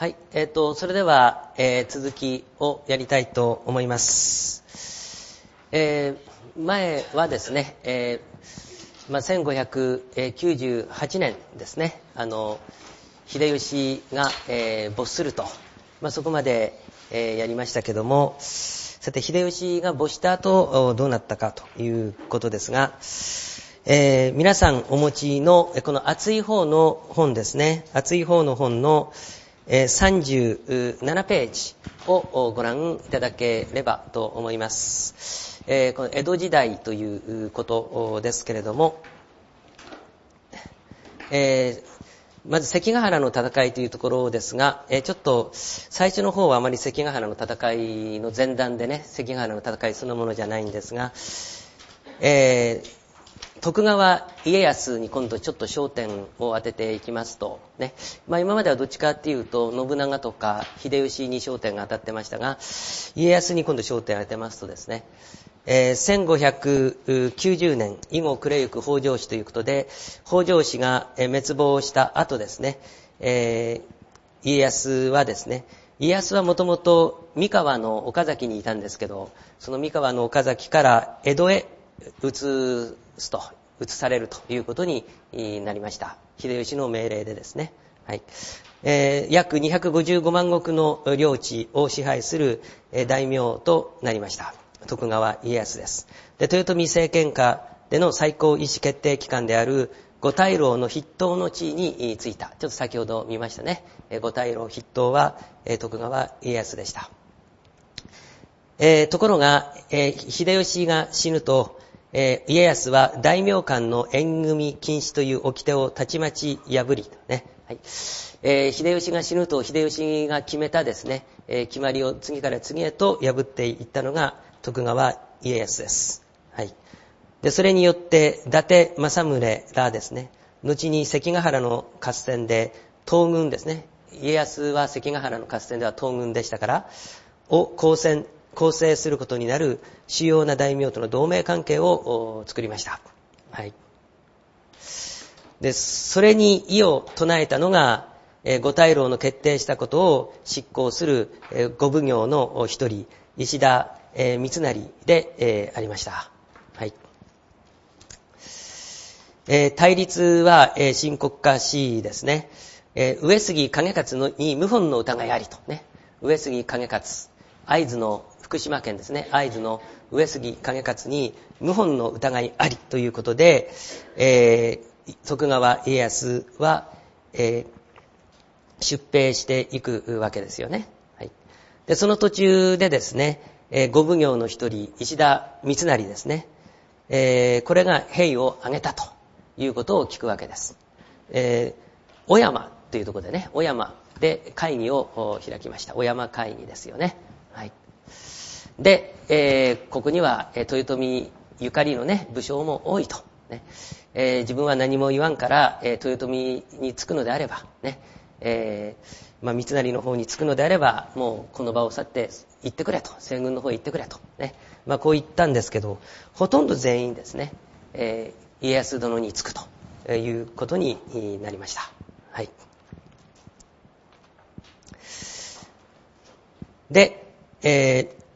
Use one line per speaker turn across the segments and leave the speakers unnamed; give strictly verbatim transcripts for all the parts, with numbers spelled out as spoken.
はい、えっと、それでは、えー、続きをやりたいと思います。えー、前はですね、えーまあ、せんごひゃくきゅうじゅうはちねんですね、あの、秀吉が、えー、没すると、まあ、そこまで、えー、やりましたけども、さて、秀吉が没した後、どうなったかということですが、えー、皆さんお持ちの、この厚い方の本ですね、厚い方の本の、さんじゅうななページをご覧いただければと思います。えー、この江戸時代ということですけれども、えー、まず関ヶ原の戦いというところですが、えー、ちょっと最初の方はあまり関ヶ原の戦いの前段でね、関ヶ原の戦いそのものじゃないんですが、えー徳川家康に今度ちょっと焦点を当てていきますとね、まあ今まではどっちかっていうと信長とか秀吉に焦点が当たってましたが、家康に今度焦点を当てますとですね、えー、せんごひゃくきゅうじゅうねん以後暮れゆく北条氏ということで、北条氏が滅亡した後ですね、えー、家康はですね、家康はもともと三河の岡崎にいたんですけど、その三河の岡崎から江戸へ移すと、移されるということになりました。秀吉の命令でですね。はい。えー、約にひゃくごじゅうごまんごくの領地を支配する大名となりました。徳川家康です。で、豊臣政権下での最高意思決定機関である五大老の筆頭の地位についた。ちょっと先ほど見ましたね。五大老筆頭は徳川家康でした。えー、ところが、えー、秀吉が死ぬと、えー、家康は大名間の縁組禁止という掟をたちまち破り、ね、はい、えー、秀吉が死ぬと秀吉が決めたですね、えー、決まりを次から次へと破っていったのが徳川家康です。はい。で、それによって伊達政宗らですね、後に関ヶ原の合戦で東軍ですね、家康は関ヶ原の合戦では東軍でしたから、を構成構成することになる主要な大名との同盟関係を作りました。はい。で、それに異を唱えたのが、えー、五大老の決定したことを執行する、えー、五奉行の一人、石田、えー、三成で、えー、ありました。はい。えー、対立は、えー、深刻化しですね、えー、上杉景勝のに謀反の疑いありとね、上杉景勝、会津の福島県ですね、会津の上杉景勝に謀反の疑いありということで、えー、徳川家康は、えー、出兵していくわけですよね。はい、でその途中でですね、えー、五奉行の一人石田三成ですね、えー、これが兵を挙げたということを聞くわけです。えー、小山というところでね、小山で会議を開きました。小山会議ですよね。はい。で、えー、ここには豊臣ゆかりのね武将も多いと、ね、えー、自分は何も言わんから、えー、豊臣につくのであればね、えー、まあ、三成の方につくのであればもうこの場を去って行ってくれと、西軍の方へ行ってくれとね、まあ、こう言ったんですけど、ほとんど全員ですね、えー、家康殿につくということになりました。はい。で、えー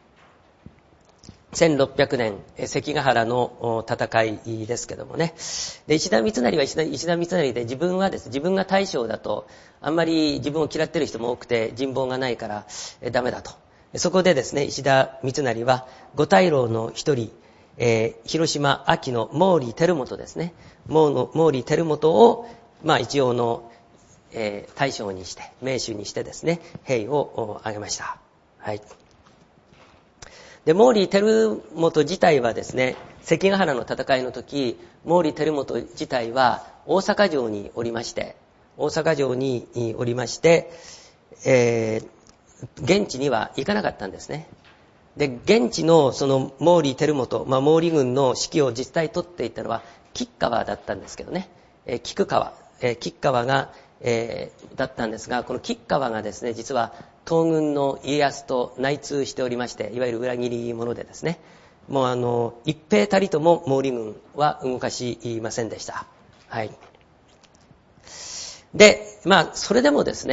せんろっぴゃくねん関ヶ原の戦いですけどもね、で石田三成は石田、石田三成で、自分はですね、自分が大将だとあんまり自分を嫌ってる人も多くて人望がないからダメだと、そこでですね、石田三成は五大老の一人、えー、広島安芸の毛利輝元ですね、毛利輝元を、まあ、一応の、えー、大将にして名手にしてですね、兵を挙げました。はい。で、毛利輝元自体はですね、関ヶ原の戦いの時、毛利輝元自体は大阪城におりまして、大阪城におりまして、えー、現地には行かなかったんですね。で、現地のその毛利輝元、まあ、毛利軍の指揮を実際取っていったのは吉川だったんですけどね、えー、菊川、えー、吉川が、えー、だったんですが、この吉川がですね、実は東軍の家康と内通しておりまして、いわゆる裏切り者でですね、もうあの一兵たりとも毛利軍は動かしませんでした。はい。で、まあそれでもですね、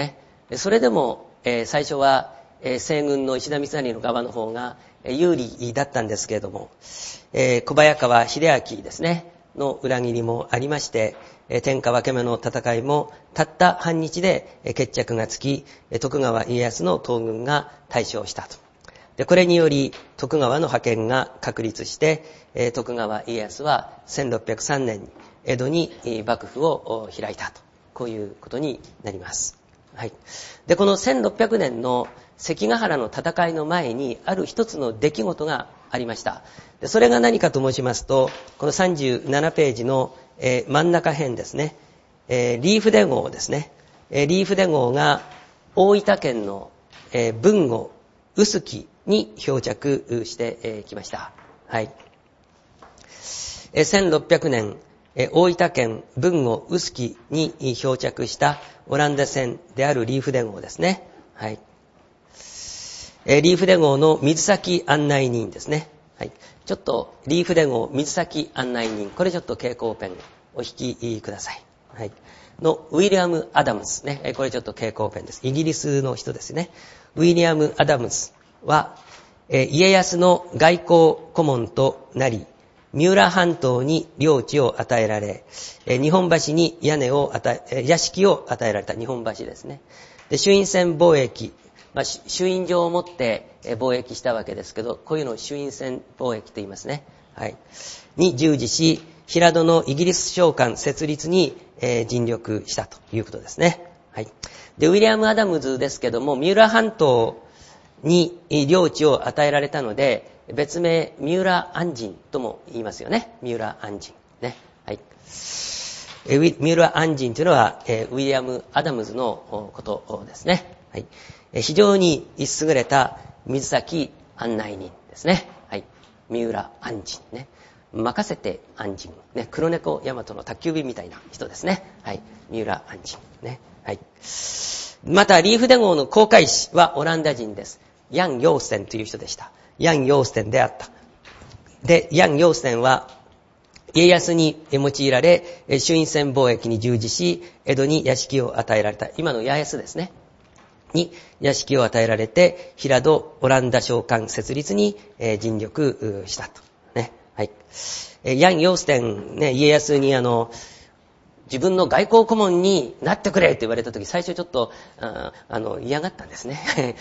それでも、えー、最初は、えー、西軍の石田三成の側の方が有利だったんですけれども、えー、小早川秀明ですねの裏切りもありまして、えー、天下分け目の戦いもたった半日で決着がつき、徳川家康の東軍が大勝したと。で、これにより徳川の覇権が確立して、えー、徳川家康はせんろっぴゃくさんねんに江戸に幕府を開いたと、こういうことになります。はい。で、このせんろっぴゃくねんの関ヶ原の戦いの前にある一つの出来事がありました。で、それが何かと申しますと、このさんじゅうななページの、えー、真ん中辺ですね、えー、リーフデ号ですね、えー、リーフデ号が大分県の、えー、豊後臼杵に漂着してきました。はい。せんろっぴゃくねん、大分県豊後臼杵に漂着したオランダ船であるリーフデ号ですね。はい。リーフデ号の水先案内人ですね。はい。ちょっとリーフデ号水先案内人、これちょっと蛍光ペンお引きください。はい。のウィリアム・アダムスね。これちょっと蛍光ペンです。イギリスの人ですね。ウィリアム・アダムスは、えー、家康の外交顧問となり、三浦半島に領地を与えられ、えー、日本橋に屋根を与え、えー、屋敷を与えられた日本橋ですね。で、朱印船貿易、まあ、朱印状を持って、えー、貿易したわけですけど、こういうのを朱印船貿易と言いますね。はい。に従事し、平戸のイギリス商館設立に、えー、尽力したということですね。はい。で、ウィリアム・アダムズですけども、三浦半島に領地を与えられたので、別名、三浦按針とも言いますよね。三浦按針。ね。はい。え三浦按針というのは、えウィリアム・アダムズのことですね。はい。え非常に優れた水先案内人ですね。はい。三浦按針ね。任せて按針。ね。黒猫大和の宅急便みたいな人ですね。はい。三浦按針。ね。はい。また、リーフデ号の航海士はオランダ人です。ヤン・ヨーステンという人でした。ヤン・ヨーステンであった。で、ヤン・ヨーステンは、家康に用いられ、朱印船貿易に従事し、江戸に屋敷を与えられた。今の家康ですね。に屋敷を与えられて、平戸オランダ商館設立に尽力したと。ね。はい。ヤン・ヨーステン、ね、家康にあの、自分の外交顧問になってくれって言われたとき、最初ちょっと、あ, あの、嫌がったんですね。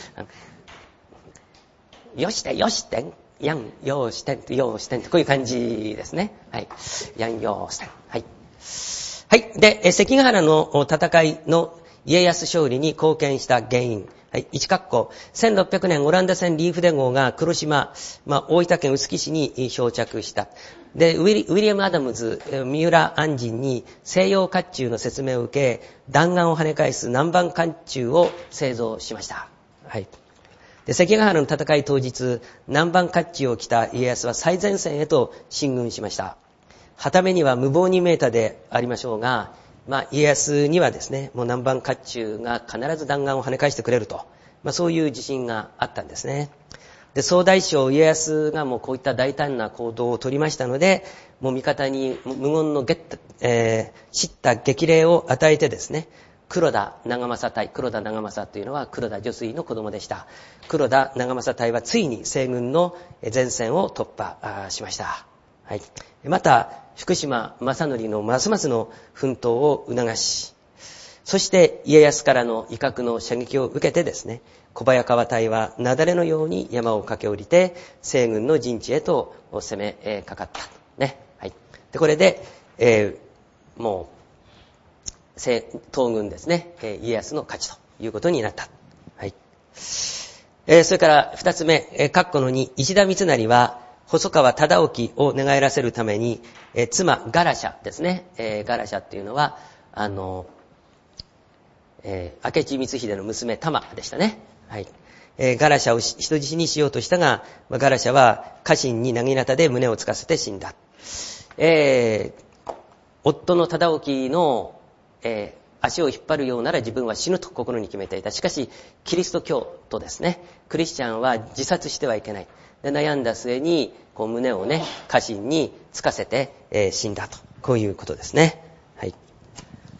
よしてよしてん、やんようしてんとようしてんと、こういう感じですね。はい。やんようしてん。はい。はい。で、関ヶ原の戦いの家康勝利に貢献した原因。はい。一括弧。せんろっぴゃくねんオランダ船リーフデ号が黒島、まあ、大分県臼杵市に漂着した。で、ウィリ、ウィリアム・アダムズ、三浦按針に西洋甲冑の説明を受け、弾丸を跳ね返す南蛮甲冑を製造しました。はい。で、関ヶ原の戦い当日、南蛮甲冑を着た家康は最前線へと進軍しました。はためには無謀に見えたでありましょうが、まあ、家康にはですね、もう南蛮甲冑が必ず弾丸を跳ね返してくれると、まあ、そういう自信があったんですね。で、総大将家康がもうこういった大胆な行動を取りましたので、もう味方に無言のゲッタ、えー、叱咤激励を与えてですね、黒田長政隊、黒田長政というのは黒田女水の子供でした。黒田長政隊はついに西軍の前線を突破しました。はい。また、福島正則のますますの奮闘を促し、そして家康からの威嚇の射撃を受けてですね、小早川隊は雪崩のように山を駆け下りて、西軍の陣地へと攻めかかった。ね。はい。で、これで、えー、もう、東軍ですね、家康の勝ちということになった。はい。えー、それから二つ目、えー、括弧のに、石田三成は細川忠興を寝返らせるために、えー、妻ガラシャですね、えー、ガラシャっていうのはあの、えー、明智光秀の娘玉でしたね。はい。えー、ガラシャを人質にしようとしたが、ガラシャは家臣に薙刀で胸をつかせて死んだ。えー、夫の忠興のえー、足を引っ張るようなら自分は死ぬと心に決めていた。しかしキリスト教徒ですね、クリスチャンは自殺してはいけない。で、悩んだ末にこう胸をね、家臣につかせて、えー、死んだと、こういうことですね。はい。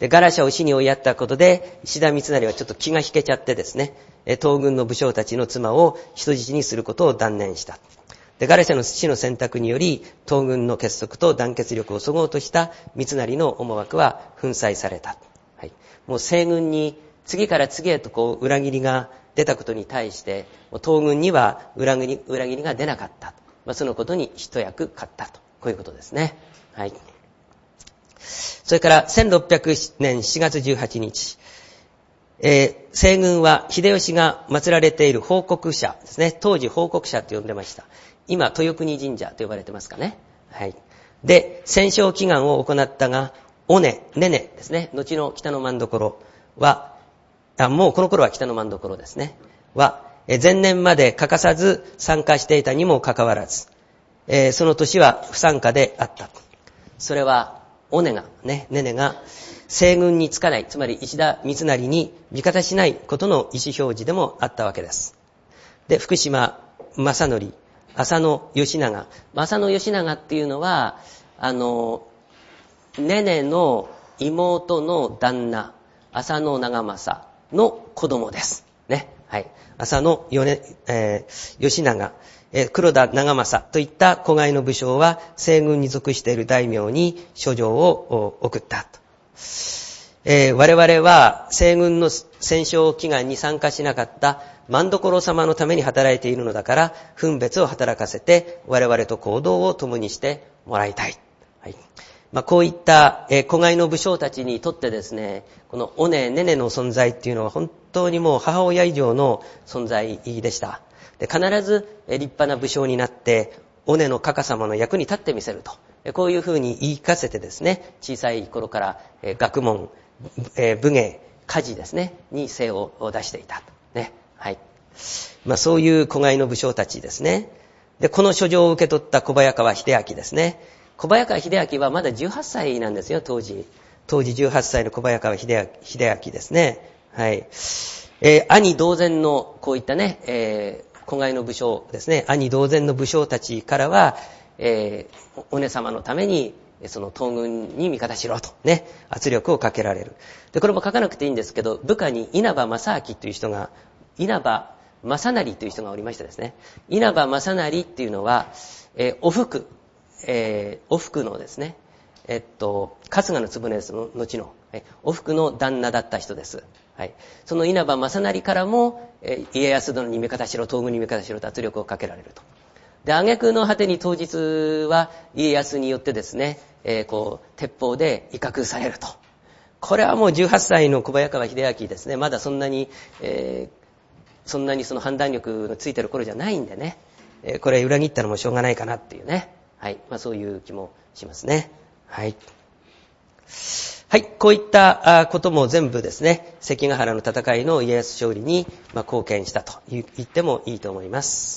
で、ガラシャを死に追いやったことで、石田三成はちょっと気が引けちゃってですね、東軍の武将たちの妻を人質にすることを断念した。で、ガラシャの死の選択により、東軍の結束と団結力をそごうとした三成の思惑は粉砕された。はい。もう西軍に次から次へとこう裏切りが出たことに対して、東軍には裏切り、裏切りが出なかった。まあ、そのことに一役買ったと。こういうことですね。はい。それからせんろっぴゃくねんしがつじゅうはちにち、えー、西軍は秀吉が祀られている報告者ですね。当時報告者と呼んでました。今、豊国神社と呼ばれてますかね。はい。で、戦勝祈願を行ったが、尾根、ねねですね。後の北の真所は、あ、もうこの頃は北の真所ですね。は、え前年まで欠かさず参加していたにもかかわらず、えー、その年は不参加であった。それは、尾根が、ね、ねねが、西軍につかない、つまり石田三成に味方しないことの意思表示でもあったわけです。で、福島正則、浅野義長。浅野義長っていうのは、あの、ねねの妹の旦那、浅野長政の子供です。ね。はい。浅野よね、えー、義長、えー、黒田長政といった子飼いの武将は、西軍に属している大名に書状を送ったと。えー、我々は西軍の戦勝祈願に参加しなかった万所様のために働いているのだから、分別を働かせて我々と行動を共にしてもらいたい。はい。まあ、こういった、えー、子飼いの武将たちにとってですね、この尾根ねねの存在っていうのは本当にもう母親以上の存在でした。で、必ず、えー、立派な武将になって、尾根のかか様の役に立ってみせると。こういうふうに言い聞かせてですね、小さい頃から、えー、学問、えー、武芸、家事ですね、に精を出していたと。ね。はい。まあそういう子飼いの武将たちですね。で、この書状を受け取った小早川秀明ですね。小早川秀明はまだじゅうはっさいなんですよ、当時。当時じゅうはっさいの小早川秀明ですね。はい。えー、兄同然のこういったね、えー、子飼いの武将ですね。兄同然の武将たちからは、えー、お姉様のために、その東軍に味方しろとね、圧力をかけられる。で、これも書かなくていいんですけど、部下に稲葉正明という人が、稲葉正成という人がおりましてですね、稲葉正成っていうのは、えー、お福、えー、お福のですね、えっと、春日の局の後の、えお福の旦那だった人です。はい。その稲葉正成からも、えー、家康殿に味方しろ、東軍に味方しろと圧力をかけられると。で、挙句の果てに当日は家康によってですね、えー、こう、鉄砲で威嚇されると。これはもうじゅうはっさいの小早川秀明ですね、まだそんなに、えー、そんなにその判断力のついてる頃じゃないんでね、えー、これ裏切ったのもしょうがないかなっていうね。はい。まあそういう気もしますね。はい。はい。こういったことも全部ですね、関ヶ原の戦いの家康勝利に、まあ、貢献したと言ってもいいと思います。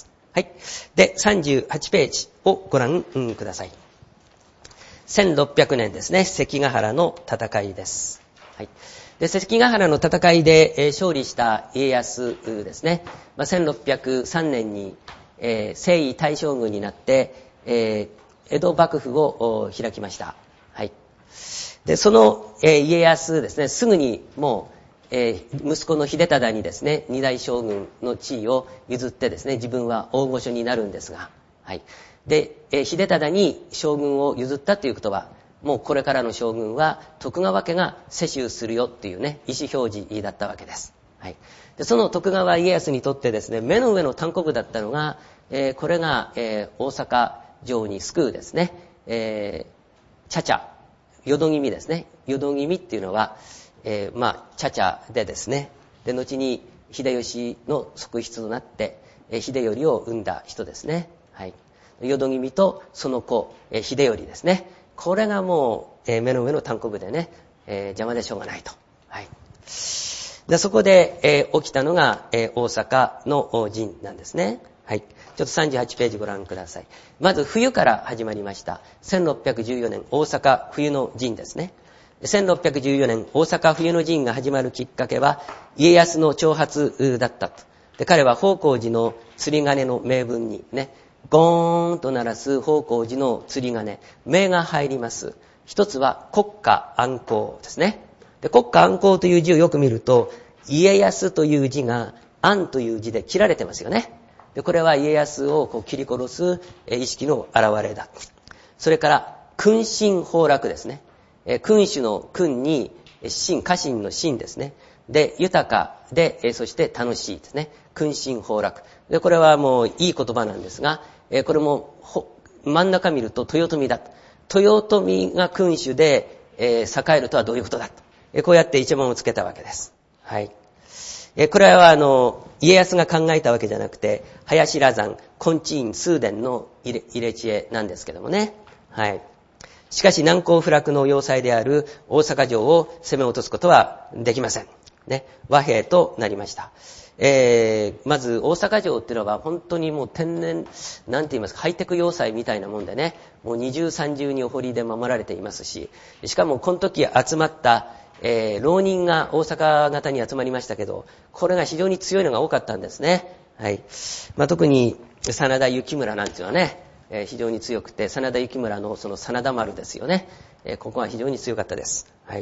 はい。で、さんじゅうはちページをご覧、うん、ください。せんろっぴゃくねんですね、関ヶ原の戦いです。はい。で、関ヶ原の戦いで、えー、勝利した家康ですね、まあ、せんろっぴゃくさんねんに、えー、征夷大将軍になって、えー、江戸幕府を開きました。はい。で、その、えー、家康ですね、すぐにもう、えー、息子の秀忠にですね、二代将軍の地位を譲ってですね、自分は大御所になるんですが、はい。で、えー、秀忠に将軍を譲ったということは、もうこれからの将軍は徳川家が世襲するよっていうね、意思表示だったわけです。はい。で、その徳川家康にとってですね、目の上の単行部だったのが、えー、これが、えー、大阪城に救うですね、えー、茶々、淀君ですね。淀君っていうのは、えー、まあ、茶々でですね、で、後に秀吉の側室となって、えー、秀頼を生んだ人ですね。はい。淀君とその子、えー、秀頼ですね。これがもう、えー、目の上の単行部でね、えー、邪魔でしょうがないと。はい。で、そこで、えー、起きたのが、えー、大阪の陣なんですね。はい。ちょっとさんじゅうはちページご覧ください。まず冬から始まりました。せんろっぴゃくじゅうよねん大阪冬の陣ですね。せんろっぴゃくじゅうよねん大阪冬の陣が始まるきっかけは家康の挑発だったと。で、彼は宝光寺の釣り鐘の銘文にね、ゴーンと鳴らす宝光寺の釣り鐘、銘が入ります。一つは国家安康ですね。で、 で、国家安康という字をよく見ると、家康という字が安という字で切られてますよね。で、これは家康をこう切り殺す意識の表れだ。それから、君臣崩落ですね。君主の君に、臣、家臣の臣ですね。で、豊かで、そして楽しいですね。君臣崩落。で、これはもういい言葉なんですが、これも真ん中見ると豊臣だ。豊臣が君主で、栄えるとはどういうことだ。こうやって一文をつけたわけです。はい。これはあの、家康が考えたわけじゃなくて、林羅山、金地院、崇伝の入れ、入れ知恵なんですけどもね。はい。しかし難攻不落の要塞である大阪城を攻め落とすことはできません。ね。和平となりました。えー、まず大阪城っていうのは本当にもう天然、なんて言いますか、ハイテク要塞みたいなもんでね、もう二重三重にお堀で守られていますし、しかもこの時集まった、えー、浪人が大阪方に集まりましたけど、これが非常に強いのが多かったんですね。はい。まあ、特に真田幸村なんていうのはね、えー、非常に強くて、真田幸村のその真田丸ですよね。えー、ここは非常に強かったです。はい。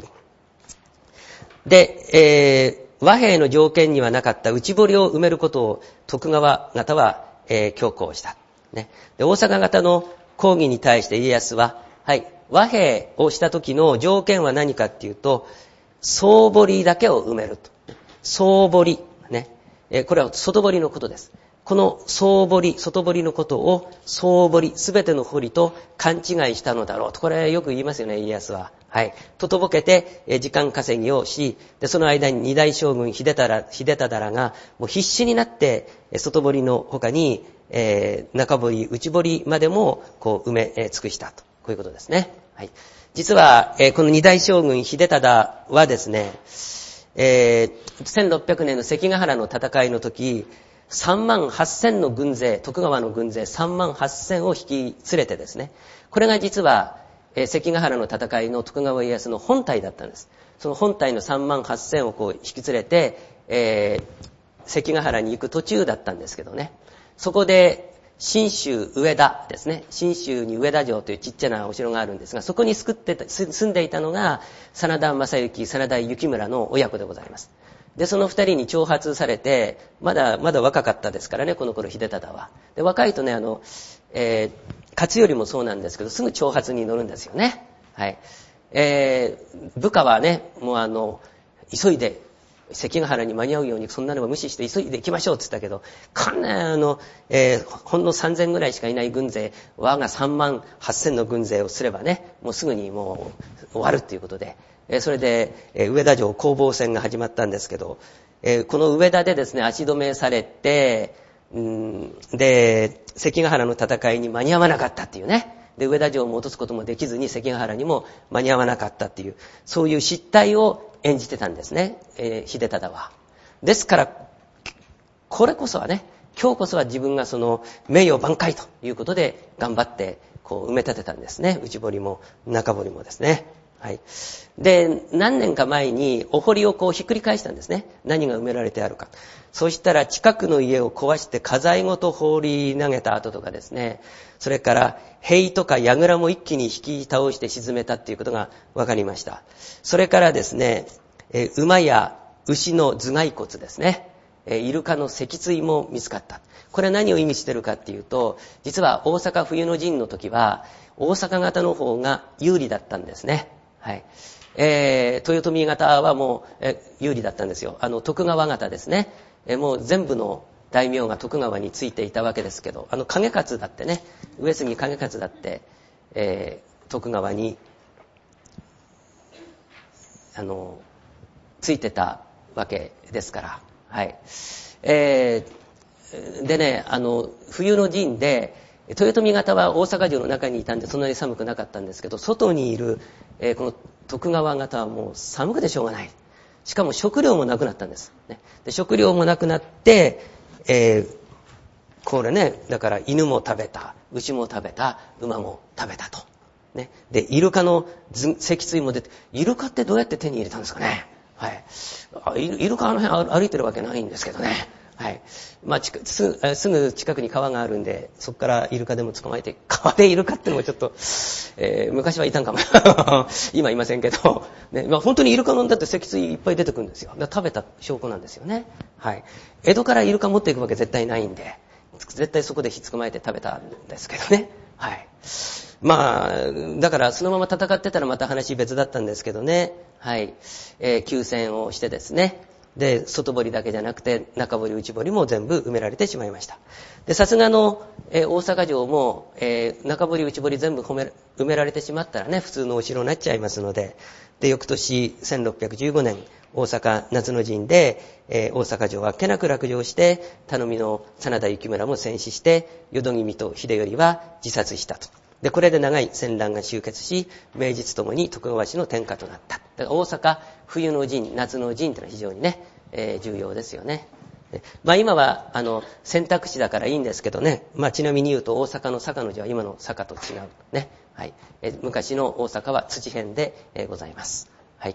で、えー、和平の条件にはなかった内堀を埋めることを徳川方は、えー、強行した。ね。で、大阪方の抗議に対して家康は、はい、和平をした時の条件は何かっていうと、総堀だけを埋めると。総堀。ね。えー、これは外堀のことです。この総堀、外堀のことを総堀、すべての堀と勘違いしたのだろうと。これよく言いますよね、家康は。はい。ととぼけて、えー、時間稼ぎをし、で、その間に二代将軍秀忠、秀忠らがもう必死になって、外堀の他に、えー、中堀、内堀までもこう埋め、えー、尽くしたと。こういうことですね。はい。実は、えー、この二代将軍秀忠はですね、えー、せんろっぴゃくねんの関ヶ原の戦いの時、さんまんはっせんの軍勢、徳川の軍勢さんまんはっせんを引き連れてですね、これが実は、えー、関ヶ原の戦いの徳川家康の本隊だったんです。その本隊のさんまんはっせんをこう引き連れて、えー、関ヶ原に行く途中だったんですけどね、そこで、信州上田ですね。信州に上田城というちっちゃなお城があるんですが、そこに住ってた住んでいたのが、真田正幸、真田幸村の親子でございます。で、その二人に挑発されて、まだ、まだ若かったですからね、この頃秀忠は。で、若いとね、あの、えー、勝頼もそうなんですけど、すぐ挑発に乗るんですよね。はい。えー、部下はね、もうあの、急いで、関ヶ原に間に合うようにそんなのは無視して急いで行きましょうって言ったけど、こんなあの、えー、ほんのさんぜんぐらいしかいない軍勢、我がさんまんはっせんの軍勢をすればね、もうすぐにもう終わるっていうことで、えー、それで、えー、上田城攻防戦が始まったんですけど、えー、この上田でですね、足止めされて、うん、で、関ヶ原の戦いに間に合わなかったっていうね。で、上田城を戻すこともできずに関ヶ原にも間に合わなかったっていう、そういう失態を演じてたんですね、えー、秀忠は。ですから、これこそはね、今日こそは自分がその名誉挽回ということで頑張ってこう埋め立てたんですね。内堀も中堀もですね。はい。で、何年か前にお堀をこうひっくり返したんですね。何が埋められてあるか。そしたら近くの家を壊して家財ごと放り投げた後とかですね。それから塀とか櫓も一気に引き倒して沈めたっていうことが分かりました。それからですね、えー、馬や牛の頭蓋骨ですね。えー、イルカの脊椎も見つかった。これは何を意味しているかっていうと、実は大阪冬の陣の時は大阪方の方が有利だったんですね。はい。えー、豊臣方はもう、えー、有利だったんですよ。あの、徳川方ですね。えー、もう全部の大名が徳川についていたわけですけど、あの、景勝だってね、上杉景勝だって、えー、徳川に、あの、ついてたわけですから。はい。えー、でね、あの、冬の陣で、豊臣方は大阪城の中にいたんでそんなに寒くなかったんですけど、外にいる、えー、この徳川方はもう寒くてしょうがない。しかも食料もなくなったんです。ね、で食料もなくなって、えー、これね、だから犬も食べた、牛も食べた、馬も食べたと。ね、で、イルカの脊椎も出て、イルカってどうやって手に入れたんですかね。はい。イルカあの辺歩いてるわけないんですけどね。 はい。まあ、すぐ、すぐ近くに川があるんで、そこからイルカでも捕まえて、川でイルカってのもちょっと、えー、昔はいたんかも。今いませんけど、ね、まあ、本当にイルカ飲んだって脊椎いっぱい出てくるんですよ。だから食べた証拠なんですよね。はい。江戸からイルカ持っていくわけ絶対ないんで、絶対そこでひっ捕まえて食べたんですけどね。はい。まあ、だからそのまま戦ってたらまた話別だったんですけどね。はい。えー、休戦をしてですね。で、外堀だけじゃなくて、中堀、内堀も全部埋められてしまいました。で、さすがの、えー、大阪城も、えー、中堀、内堀全部埋め、埋められてしまったらね、普通のお城になっちゃいますので、で、翌年、せんろっぴゃくじゅうごねん、大阪夏の陣で、えー、大阪城はあっけなく落城して、頼みの真田幸村も戦死して、淀君と秀頼は自殺したと。で、これで長い戦乱が終結し、名実ともに徳川氏の天下となった。だから大阪、冬の陣、夏の陣というのは非常にね、えー、重要ですよね。まあ今は、あの、選択肢だからいいんですけどね。まあちなみに言うと大阪の坂の字は今の坂と違う。ね。はい。えー、昔の大阪は土辺で、えー、ございます。はい。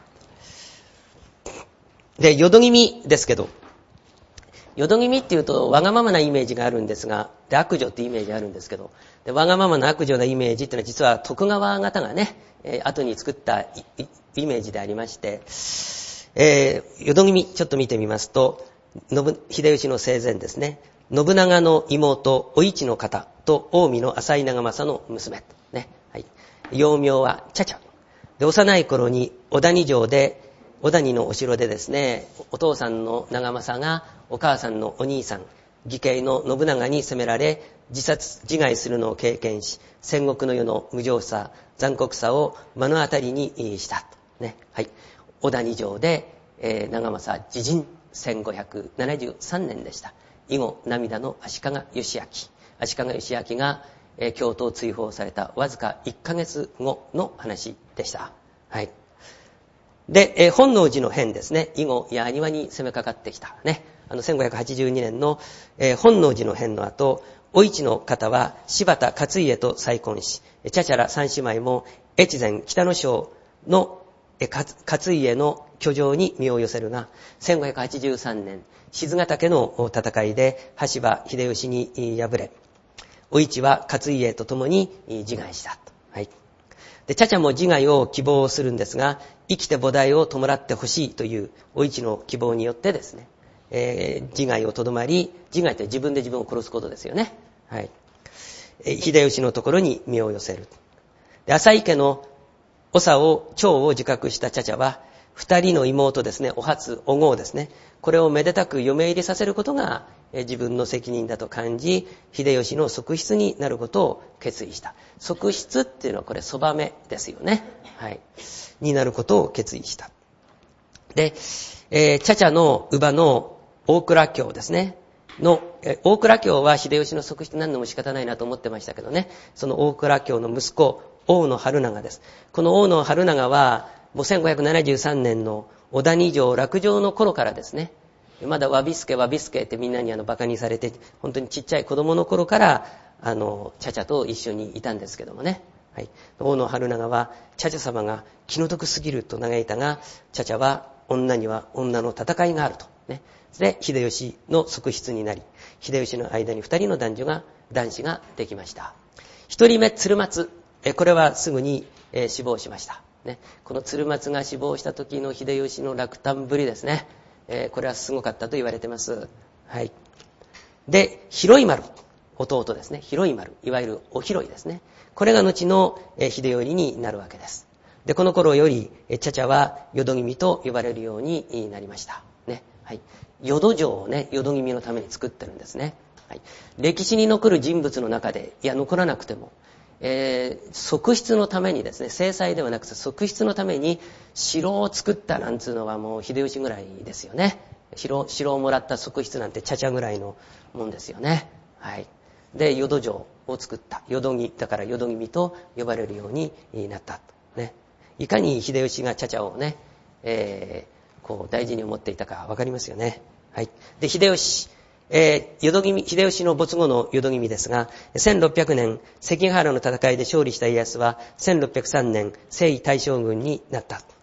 で、淀君ですけど、淀君っていうとわがままなイメージがあるんですが、で悪女ってイメージあるんですけど、でわがままな悪女なイメージっていうのは実は徳川方がね、えー、後に作ったイメージでありまして、えー、淀君ちょっと見てみますと、信秀吉の生前ですね、信長の妹お市の方と近江の浅井長政の娘、ね、はい、幼名は茶々で、幼い頃に小谷城で小谷のお城でですね、お父さんの長政がお母さんのお兄さん義兄の信長に責められ自殺自害するのを経験し、戦国の世の無情さ残酷さを目の当たりにしたね。はい。小谷城で、えー、長政自陣せんごひゃくななじゅうさんねんでした。以後涙の足利義昭足利義昭が、えー、京都を追放されたわずかいっかげつごの話でした。はい。で、えー、本能寺の変ですね。以後八庭に攻めかかってきたね。あのせんごひゃくはちじゅうにねんの、えー、本能寺の変の後、お市の方は柴田勝家と再婚し、茶々ら三姉妹も越前北の省の勝家の居城に身を寄せるが、せんごひゃくはちじゅうさんねん賤ヶ岳の戦いで羽柴秀吉に敗れ、お市は勝家と共に自害した。はい。で、茶々も自害を希望するんですが、生きて菩提を弔ってほしいというお市の希望によってですね、えー、自害をとどまり、自害って自分で自分を殺すことですよね。はい。えー、秀吉のところに身を寄せる。で、浅井家の長を、長を自覚した茶々は、二人の妹ですね、お初、お号ですね。これをめでたく嫁入りさせることが、えー、自分の責任だと感じ、秀吉の側室になることを決意した。側室っていうのはこれ、そばめですよね。はい。になることを決意した。で、えー、茶々の乳母の大倉卿ですね。の、えー、大倉卿は秀吉の側室なんのも仕方ないなと思ってましたけどね。その大倉卿の息子、大野春長です。この大野春長は、もうせんごひゃくななじゅうさんねんの小谷城落城の頃からですね、まだわびすけわびすけってみんなにあのバカにされて、本当にちっちゃい子供の頃から、あの、茶々と一緒にいたんですけどもね。はい。大野春長は、茶々様が気の毒すぎると嘆いたが、茶々は女には女の戦いがあると。ね。で、秀吉の側室になり、秀吉の間に二人の男女が、男子ができました。一人目、鶴松。え、これはすぐに、えー、死亡しました。ね。この鶴松が死亡した時の秀吉の落胆ぶりですね。えー、これはすごかったと言われてます。はい。で、広い丸。弟ですね。広い丸。いわゆるお広いですね。これが後の、えー、秀頼になるわけです。で、この頃より、えー、茶々は淀君と呼ばれるようになりました。ね。はい。淀城をね、淀君のために作ってるんですね。はい。歴史に残る人物の中で、いや、残らなくても、えー、側室のためにですね、正妻ではなくて側室のために城を作ったなんつうのはもう秀吉ぐらいですよね。城、城をもらった側室なんて茶々ぐらいのもんですよね。はい。で、淀城を作った。淀君、だから淀君と呼ばれるようになった。ね。いかに秀吉が茶々をね、えー、こう大事に思っていたかわかりますよね。はい。で、秀吉。えー、淀君、秀吉の没後の淀君ですが、せんろっぴゃくねん、関ヶ原の戦いで勝利した家康は、せんろっぴゃくさんねん、征夷大将軍になった。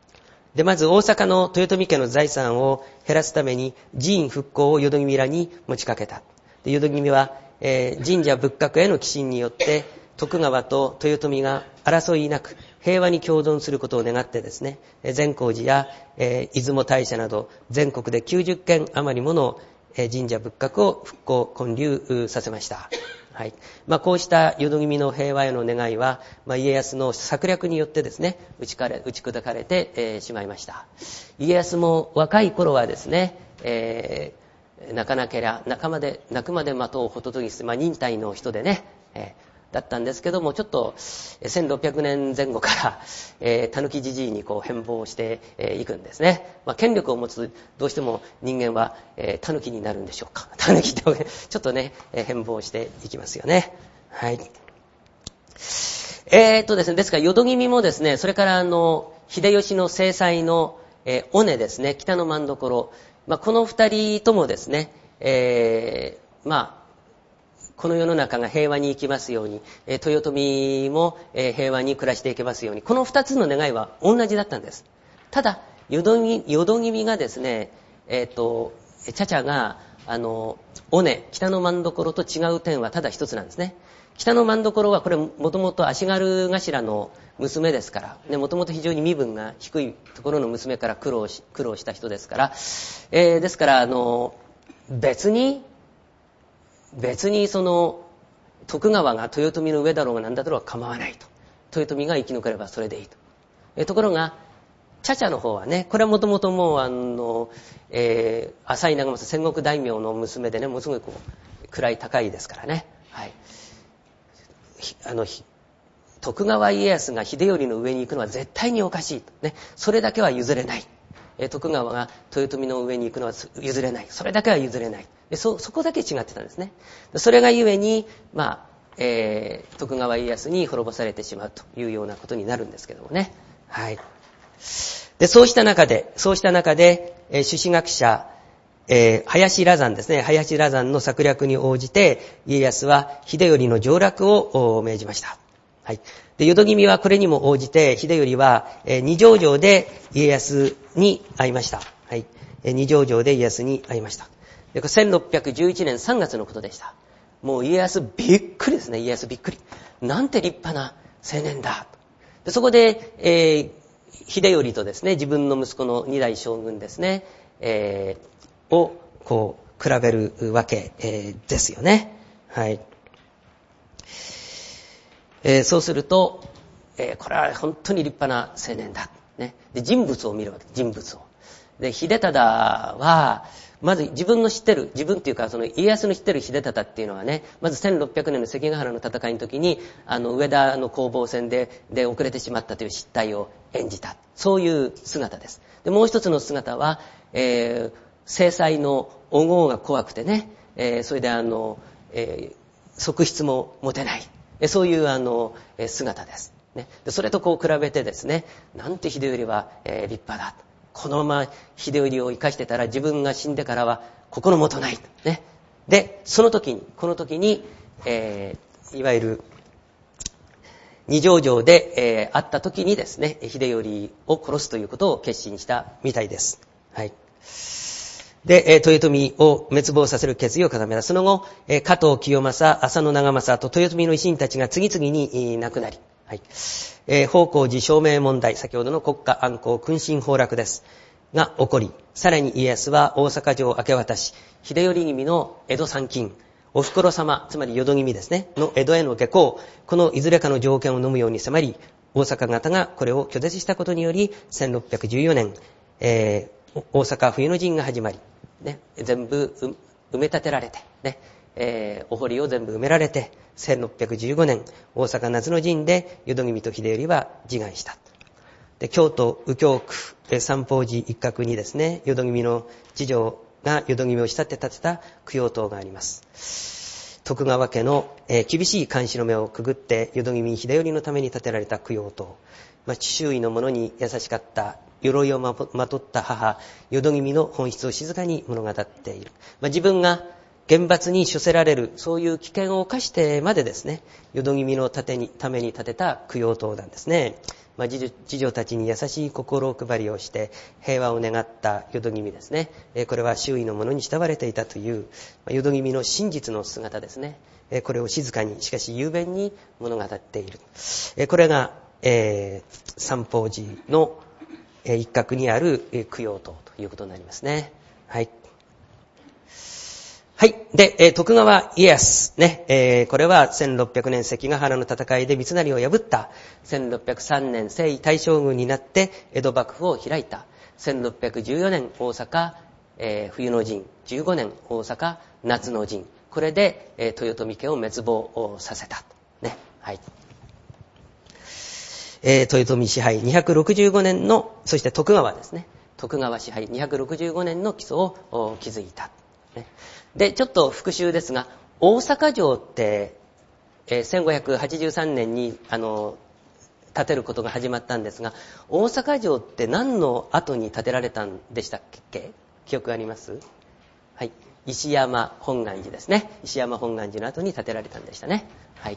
で、まず大阪の豊臣家の財産を減らすために寺院復興を淀君らに持ちかけた。で、淀君は、えー、神社仏閣への寄進によって徳川と豊臣が争いなく平和に共存することを願ってですね、善光寺や、えー、出雲大社など全国できゅうじゅっけん余りもの、えー、神社仏閣を復興建立させました。はい。まあ、こうした淀君の平和への願いは、まあ、家康の策略によってですね、打ちかれ、打ち砕かれて、えー、しまいました。家康も若い頃はですね、えー、泣かなけりゃ、泣かまで、泣くまで的をホトトギス、まあ、忍耐の人でね、えーだったんですけども、ちょっとせんろっぴゃくねんぜん後から、えー、たぬきじじいにこう変貌してい、えー、くんですね。まあ、権力を持つ、どうしても人間は、えー、たぬきになるんでしょうか。たぬきってちょっとね、えー、変貌していきますよね。はい。えー、っとですね、ですから淀君もですね、それからあの、秀吉の正妻の、えー、尾根ですね、北の真所、まあ、この二人ともですね、えー、まあ、この世の中が平和に生きますように、えー、豊臣も、えー、平和に暮らしていけますように、この二つの願いは同じだったんです。ただ、淀君がですね、えっと、茶々が、あの、尾根、北の真所と違う点はただ一つなんですね。北の真所はこれもともと足軽頭の娘ですから、もともと非常に身分が低いところの娘から苦労し、苦労した人ですから、えー、ですから、あの、別に、別にその徳川が豊臣の上だろうが何だろうが構わないと。豊臣が生き残ればそれでいいと。えところが茶々の方はね、これはもともともうあの、えー、浅井長政戦国大名の娘でね、ものすごいこう位高いですからね。はい。あの徳川家康が秀頼の上に行くのは絶対におかしいとね。それだけは譲れない。徳川が豊臣の上に行くのは譲れない。それだけは譲れない。そ、そこだけ違ってたんですね。それがゆえに、まあ、えー、徳川家康に滅ぼされてしまうというようなことになるんですけどもね。はい。で、そうした中で、そうした中で、えー、朱子学者、えー、林羅山ですね。林羅山の策略に応じて、家康は秀頼の上洛を命じました。はい。で、淀君はこれにも応じて、秀頼は、えー、二条城で家康に会いました。はい。えー、二条城で家康に会いました。で、これせんろっぴゃくじゅういちねんさんがつのことでした。もう家康びっくりですね。家康びっくり。なんて立派な青年だ。で、そこで、えー、秀頼とですね、自分の息子の二代将軍ですね、えー、を、こう、比べるわけ、えー、ですよね。はい。えー、そうすると、えー、これは本当に立派な青年だ。ね。で、人物を見るわけ。人物を。で、秀忠は、まず自分の知ってる、自分っていうかその家康の知ってる秀忠っていうのはね、まずせんろっぴゃくねんの関ヶ原の戦いの時に、あの上田の攻防戦で、で遅れてしまったという失態を演じた。そういう姿です。で、もう一つの姿は、えー、正妻のおごうが怖くてね、えー、それであの、えー、側室も持てない。そういうあの、えー、姿です。ね。で、それとこう比べてですね、なんて秀頼は、えー、立派だ。このまま秀頼を生かしてたら自分が死んでからは心もとない。ね。で、その時に、この時に、えー、いわゆる二条城で、えー、会った時にですね、秀頼を殺すということを決心したみたいです。はい。で、えー、豊臣を滅亡させる決意を固めた。その後、えー、加藤清正、浅野長政と豊臣の威信たちが次々に、えー、亡くなり、はい。えー、宝光寺証明問題、先ほどの国家安康君臣崩落です。が起こり、さらに家康は大阪城を明け渡し、秀頼君の江戸参勤、お袋様、つまり淀君ですね、の江戸への下校、このいずれかの条件を飲むように迫り、大阪方がこれを拒絶したことにより、せんろっぴゃくじゅうよねん、えー、大阪冬の陣が始まり、ね、全部埋め立てられて、ね、えー、お堀を全部埋められて、せんろっぴゃくじゅうごねん、大阪夏の陣で淀君と秀頼は自害した。で、京都右京区三宝寺一角にですね、淀君の次女が淀君を慕って建てた供養塔があります。徳川家の、えー、厳しい監視の目をくぐって淀君秀頼のために建てられた供養塔。まあ、周囲の者に優しかった鎧をまとった母、淀君の本質を静かに物語っている。まあ、自分が厳罰に処せられる、そういう危険を冒してまでですね、淀君のために建てた供養塔なんですね。 まあ、次女たちに優しい心配りをして平和を願った淀君ですね。これは周囲の者に慕われていたという淀君の真実の姿ですね。これを静かにしかし雄弁に物語っている。これが、えー、三宝寺の一角にある供養塔ということになりますね。はい。はい。で、えー、徳川家康。ね。えー、これはせんろっぴゃくねん関ヶ原の戦いで三成を破った。せんろっぴゃくさんねん征夷大将軍になって江戸幕府を開いた。せんろっぴゃくじゅうよねん大阪、えー、冬の陣。じゅうごねん大阪夏の陣。これで、えー、豊臣家を滅亡させた。ね。はい。えー、豊臣支配にひゃくろくじゅうごねんの、そして徳川ですね。徳川支配にひゃくろくじゅうごねんの基礎を築いた。ね。で、ちょっと復習ですが、大阪城って、えー、せんごひゃくはちじゅうさんねんに、あの、建てることが始まったんですが、大阪城って何の後に建てられたんでしたっけ？記憶あります？はい。石山本願寺ですね。石山本願寺の後に建てられたんでしたね。はい。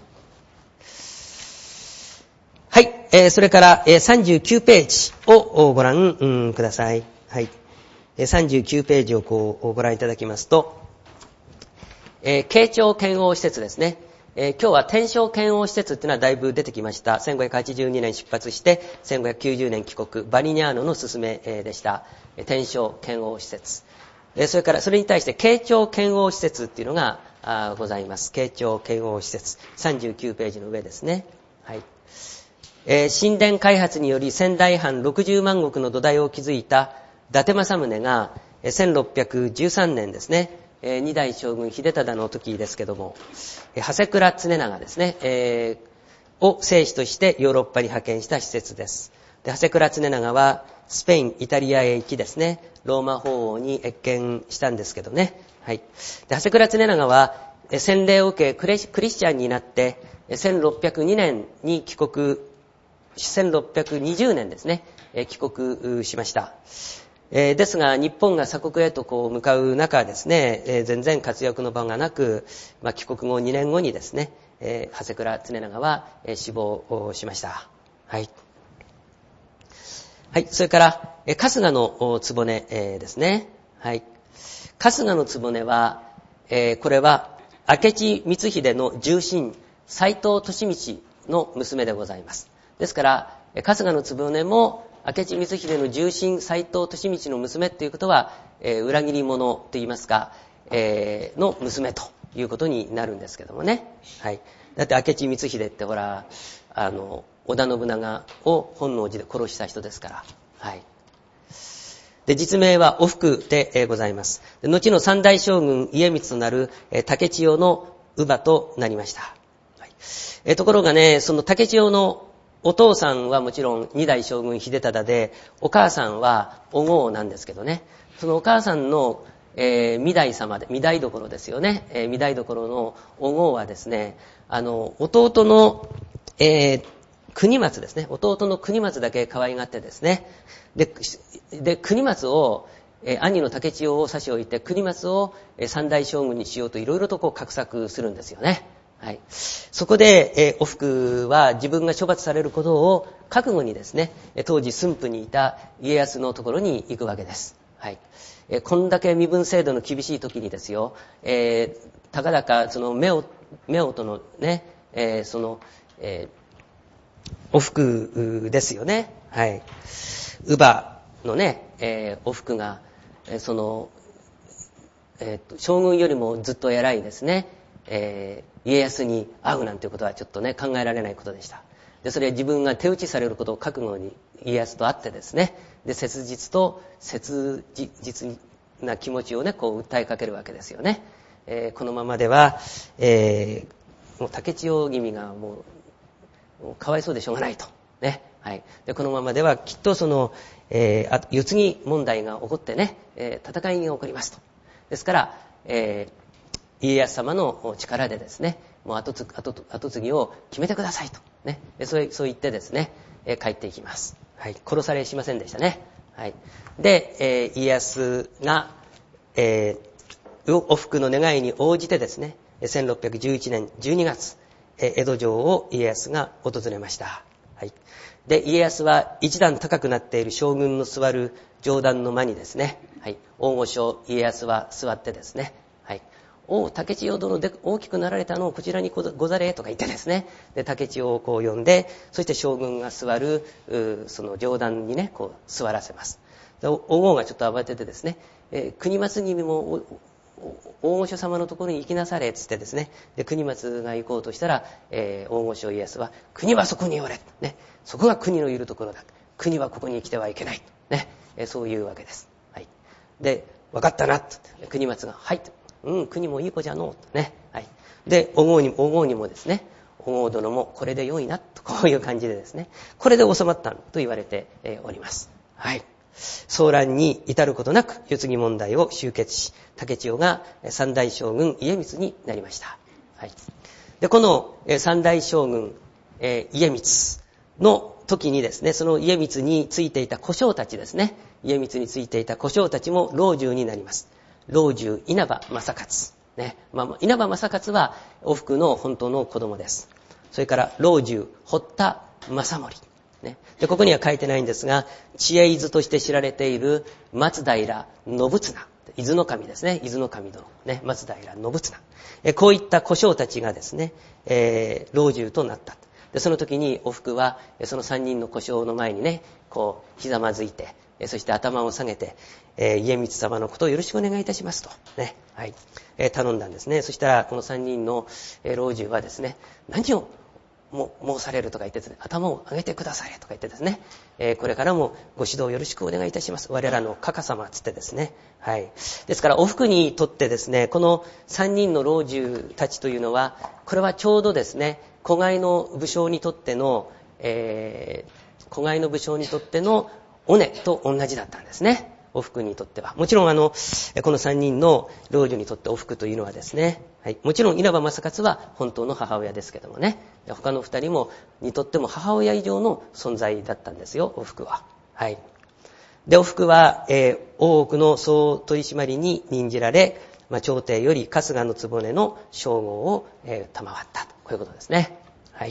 はい。えー、それから、えー、さんじゅうきゅうページをご覧、うん、ください。はい。さんじゅうきゅうページをこうご覧いただきますと、えー、慶長遣欧施設ですね。えー、今日は天正遣欧施設っていうのはだいぶ出てきました。せんごひゃくはちじゅうにねん出発してせんごひゃくきゅうじゅうねん帰国、バリニャーノの勧めでした。天正遣欧施設。えー、それからそれに対して慶長遣欧施設っていうのがあございます。慶長遣欧施設。さんじゅうきゅうページの上ですね。はい。えー、神殿開発により仙台藩ろくじゅうまん石の土台を築いた伊達政宗がせんろっぴゃくじゅうさんねんですね、えー、二代将軍秀忠の時ですけども、えー、長谷倉常長ですね、えー、を聖司としてヨーロッパに派遣した施設です。で、長谷倉常長はスペイン、イタリアへ行きですね、ローマ法王に謁見したんですけどね。はい。で、長谷倉常長は洗礼を受けクリスチャンになってせんろっぴゃくにねんに帰国、せんろっぴゃくにじゅうねんですね、帰国しました。ですが日本が鎖国へとこう向かう中ですね、全然活躍の場がなく、まあ、帰国後にねんごにですね、長谷倉常長は死亡しました。はい。はい。それから春日の局ですね。はい。春日の局は、これは明智光秀の重臣斎藤利道の娘でございます。ですから春日の局も明智光秀の重臣斎藤利道の娘ということは、えー、裏切り者といいますか、えー、の娘ということになるんですけどもね。はい。だって明智光秀ってほら、あの織田信長を本能寺で殺した人ですから。はい。で、実名はおふくで、えー、ございます。で、後の三代将軍家光となる、えー、竹千代の乳母となりました。はい。えー、ところがね、その竹千代のお父さんはもちろん二代将軍秀忠で、お母さんはお郷なんですけどね、そのお母さんの、えー、御台様で、御台所ですよね、えー、御台所のお郷はですね、あの弟の、えー、国松ですね、弟の国松だけ可愛がってですね、で、で国松を、えー、兄の竹千代を差し置いて国松を、えー、三代将軍にしようといろいろとこう画策するんですよね。はい、そこで、えー、おふくは自分が処罰されることを覚悟にですね、当時駿府にいた家康のところに行くわけです。はい。えー、こんだけ身分制度の厳しい時にですよ、えー、たかだかその夫婦のね、えー、その、えー、おふくですよね。はい。乳母のね、えー、おふくが、えー、その、えー、将軍よりもずっと偉いですね。えー、家康に会うなんていうことはちょっとね考えられないことでした。で、それは自分が手打ちされることを覚悟に家康と会ってですね、で切実と切実な気持ちをねこう訴えかけるわけですよね。えー、このままでは、えー、もう竹千代君がもう、もうかわいそうでしょうがないとね。はい。で、このままではきっとその、えー、世継ぎ問題が起こってね、えー、戦いが起こりますと。ですから、えー家康様の力でですね、もう 後, つ 後, 後継ぎを決めてくださいと、ね、そう、そう言ってですね、えー、帰っていきます。はい、殺されしませんでしたね。はい、で、えー、家康が、えー、おふくの願いに応じてですね、せんろっぴゃくじゅういちねんじゅうにがつ、えー、江戸城を家康が訪れました。 はい。で、家康は一段高くなっている将軍の座る上段の間にですね、はい。大御所家康は座ってですね、はい。おう、竹千代殿で大きくなられたのをこちらにござれとか言ってですね、で、竹千代をこう呼んで、そして将軍が座る、その上段にね、こう座らせます。で、お王がちょっと慌ててですね、えー、国松君も大御所様のところに行きなされっつってですね、で国松が行こうとしたら、えー、大御所家康は国はそこにおれ、ね、そこが国のいるところだ、国はここに来てはいけない、ね、えー、そういうわけです。はい、で分かったなと国松がはい、うん、国もいい子じゃのう、ね、はい、でお郷にお郷にもですね、お郷殿もこれで良いなと、こういう感じでですね、これで収まったと言われております。はい。騒乱に至ることなく世継ぎ問題を終結し、竹千代が三代将軍家光になりました。はい。で、この三代将軍、えー、家光の時にですね、その家光についていた小将たちですね、家光についていた小将たちも老中になります。老中稲葉正勝。ね。まあ、稲葉正勝はおふくの本当の子供です。それから老中堀田正盛。ね、でここには書いてないんですが、知恵伊豆として知られている松平信綱、伊豆の神ですね、伊豆の神殿、ね、松平信綱、えこういった小将たちがですね、えー、老中となった。でその時におふくはその三人の小将の前にね、こうひざまずいて、そして頭を下げて、えー、家光様のことをよろしくお願いいたしますと、ね、はい、えー、頼んだんですね。そしたらこの三人の老中はですね、何をも申されるとか言ってですね、頭を上げてくだされとか言ってですね、えー、これからもご指導よろしくお願いいたします。我らのかか様つってですね、はい。ですからおふくにとってですね、この三人の老中たちというのは、これはちょうどですね、子飼いの武将にとっての、えー、子飼いの武将にとっての尾根と同じだったんですね。おふくにとっては。もちろんあの、この三人の老女にとっておふくというのはですね、はい、もちろん稲葉正勝は本当の母親ですけどもね、他の二人もにとっても母親以上の存在だったんですよ、おふくは。はい。で、おふくは、えー、大奥の総取締に任じられ、まあ、朝廷より春日局の称号を、えー、賜ったと。こういうことですね。はい。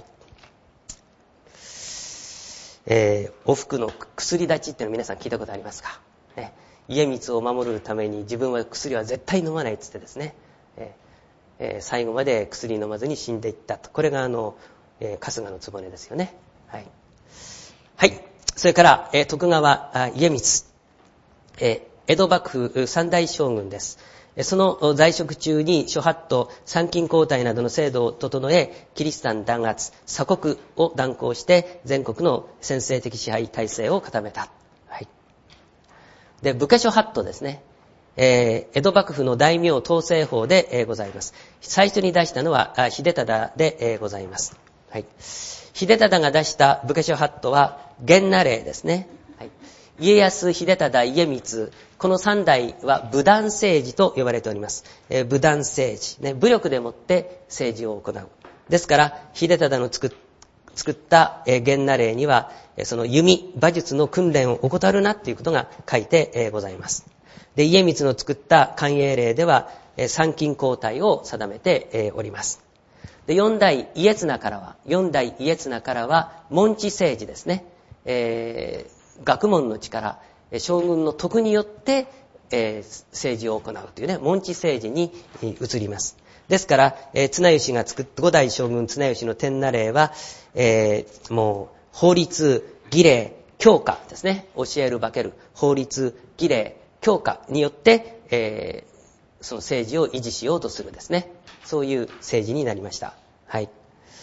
えー、おふくの薬立ちっていうの皆さん聞いたことありますか？ね、家光を守るために自分は薬は絶対飲まないっつってですね、えーえー、最後まで薬飲まずに死んでいったと。これがあの、えー、春日局ですよね。はい。はい。それから、えー、徳川家光、えー、江戸幕府三代将軍です。その在職中に諸法度、参勤交代などの制度を整え、キリシタン弾圧、鎖国を断行して全国の専制的支配体制を固めた。はい。で、武家諸法度ですね。えー、江戸幕府の大名統制法で、えー、ございます。最初に出したのは秀忠で、えー、ございます。はい。秀忠が出した武家諸法度は源那令ですね。はい。家康、秀忠、家光、この三代は武断政治と呼ばれております。えー、武断政治、ね、武力でもって政治を行う。ですから、秀忠の作っ作った、えー、源那令には、えー、その弓、馬術の訓練を怠るなっていうことが書いて、えー、ございます。で、家光の作った寛永令では、えー、参勤交代を定めて、えー、おります。で、四代家綱からは、四代家綱からは、門地政治ですね。えー学問の力、将軍の徳によって、えー、政治を行うというね、門地政治に移ります。ですから、えー、綱吉が作った五代将軍綱吉の天那令は、えー、もう法律、儀礼、教化ですね。教える化ける法律、儀礼、教化によって、えー、その政治を維持しようとするですね。そういう政治になりました。はい。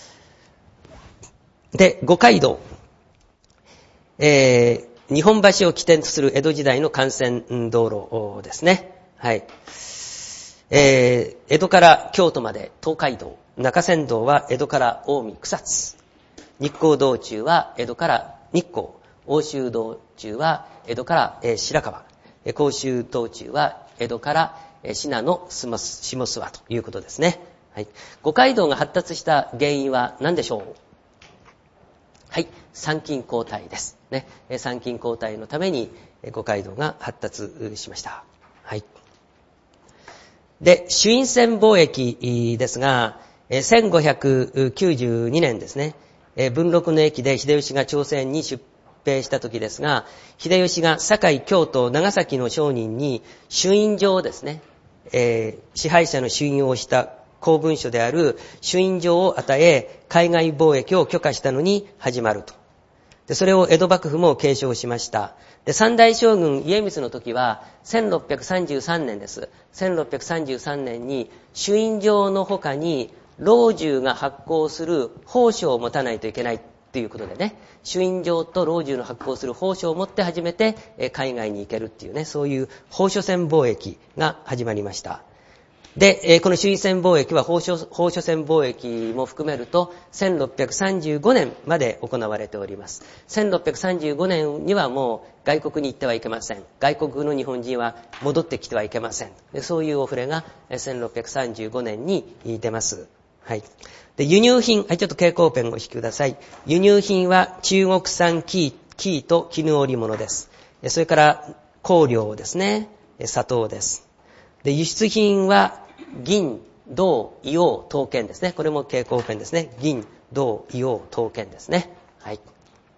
で、五街道。えー、日本橋を起点とする江戸時代の幹線道路ですね。はい。えー、江戸から京都まで東海道。中山道は江戸から近江草津。日光道中は江戸から日光。奥州道中は江戸から、えー、白河。甲州道中は江戸から、えー、信濃下諏訪ということですね。はい。五街道が発達した原因は何でしょう？はい。参勤交代です。ね。参勤交代のために五街道が発達しました。はい。で、朱印船貿易ですが、せんごひゃくきゅうじゅうにねんですね。 えー、文禄の役で秀吉が朝鮮に出兵した時ですが、秀吉が堺、京都、長崎の商人に朱印状をですね、えー、支配者の朱印をした公文書である朱印状を与え、海外貿易を許可したのに始まると。で、それを江戸幕府も継承しました。で、三代将軍家光の時はせんろっぴゃくさんじゅうさんねんです。せんろっぴゃくさんじゅうさんねんに朱印状の他に老中が発行する宝書を持たないといけないということでね、朱印状と老中の発行する宝書を持って初めて海外に行けるっていうね、そういう宝書船貿易が始まりました。で、この朱印船貿易は宝書、宝書船貿易も含めるとせんろっぴゃくさんじゅうごねんまで行われております。せんろっぴゃくさんじゅうごねんにはもう外国に行ってはいけません。外国の日本人は戻ってきてはいけません。で、そういうお触れがせんろっぴゃくさんじゅうごねんに出ます。はい。で、輸入品、はい、ちょっと蛍光ペンをお引きください。輸入品は中国産生糸と絹織物です。それから香料ですね。砂糖です。で、輸出品は銀、銅、硫黄、刀剣ですね。これも蛍光ペンですね。銀、銅、硫黄、刀剣ですね。はい。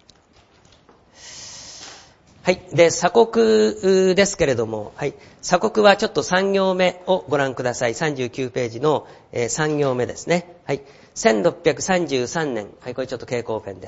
はい。で、鎖国ですけれども、はい。鎖国はちょっとさん行目をご覧ください。さんじゅうきゅうページのさん行目ですね。はい。せんろっぴゃくさんじゅうさんねん。はい、これちょっと蛍光ペンです。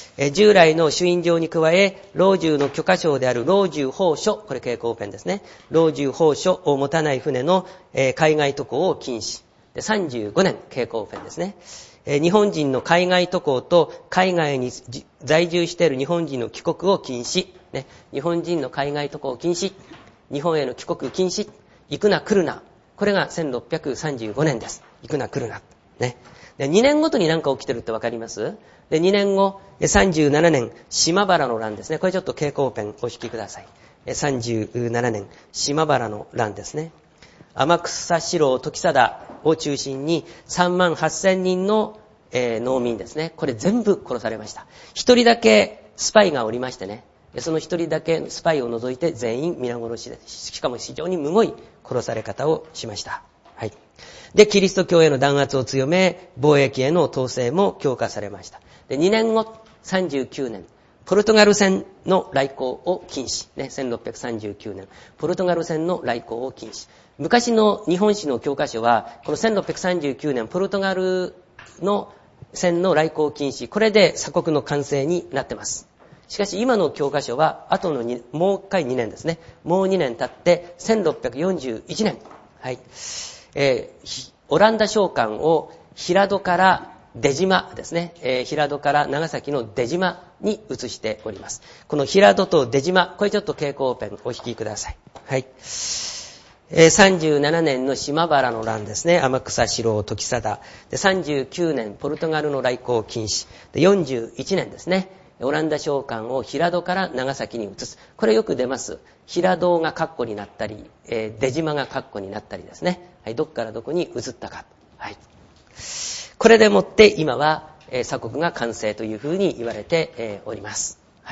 え従来の朱印状に加え、老中の許可証である老中法書、これ蛍光ペンですね。老中法書を持たない船の、えー、海外渡航を禁止。で、さんじゅうごねん、蛍光ペンですね。えー、日本人の海外渡航と海外に在住している日本人の帰国を禁止。ね、日本人の海外渡航禁止。日本への帰国禁止。行くな来るな。これがせんろっぴゃくさんじゅうごねんです。行くな来るな。ね。で、にねんごとに何か起きてるってわかります？で、にねんご、さんじゅうななねん、島原の乱ですね。これちょっと蛍光ペンお引きください。さんじゅうななねん、島原の乱ですね。天草四郎時貞を中心にさんまんはっせんにんの、えー、農民ですね。これ全部殺されました。一人だけスパイがおりましてね。その一人だけスパイを除いて全員皆殺しで、しかも非常にむごい殺され方をしました。はい。で、キリスト教への弾圧を強め、貿易への統制も強化されました。で、にねんご、さんじゅうきゅうねん、ポルトガル船の来航を禁止。ね、せんろっぴゃくさんじゅうきゅうねん、ポルトガル船の来航を禁止。昔の日本史の教科書は、このせんろっぴゃくさんじゅうきゅうねん、ポルトガルの船の来航禁止、これで鎖国の完成になってます。しかし今の教科書は、後のにもう一回にねんですね。もうにねん経って、せんろっぴゃくよんじゅういちねん。はい。えー、オランダ商館を平戸から出島ですね、えー、平戸から長崎の出島に移しております。この平戸と出島、これちょっと蛍光ペンお引きください。はい。えー、さんじゅうななねんの島原の乱ですね。天草四郎時貞で、さんじゅうきゅうねんポルトガルの来航禁止で、よんじゅういちねんですね。オランダ商館を平戸から長崎に移す。これよく出ます。平戸がカッコになったり、えー、出島がカッコになったりですね。はい、どっからどこに移ったか。はい。これでもって今は、えー、鎖国が完成というふうに言われて、えー、おります。はい。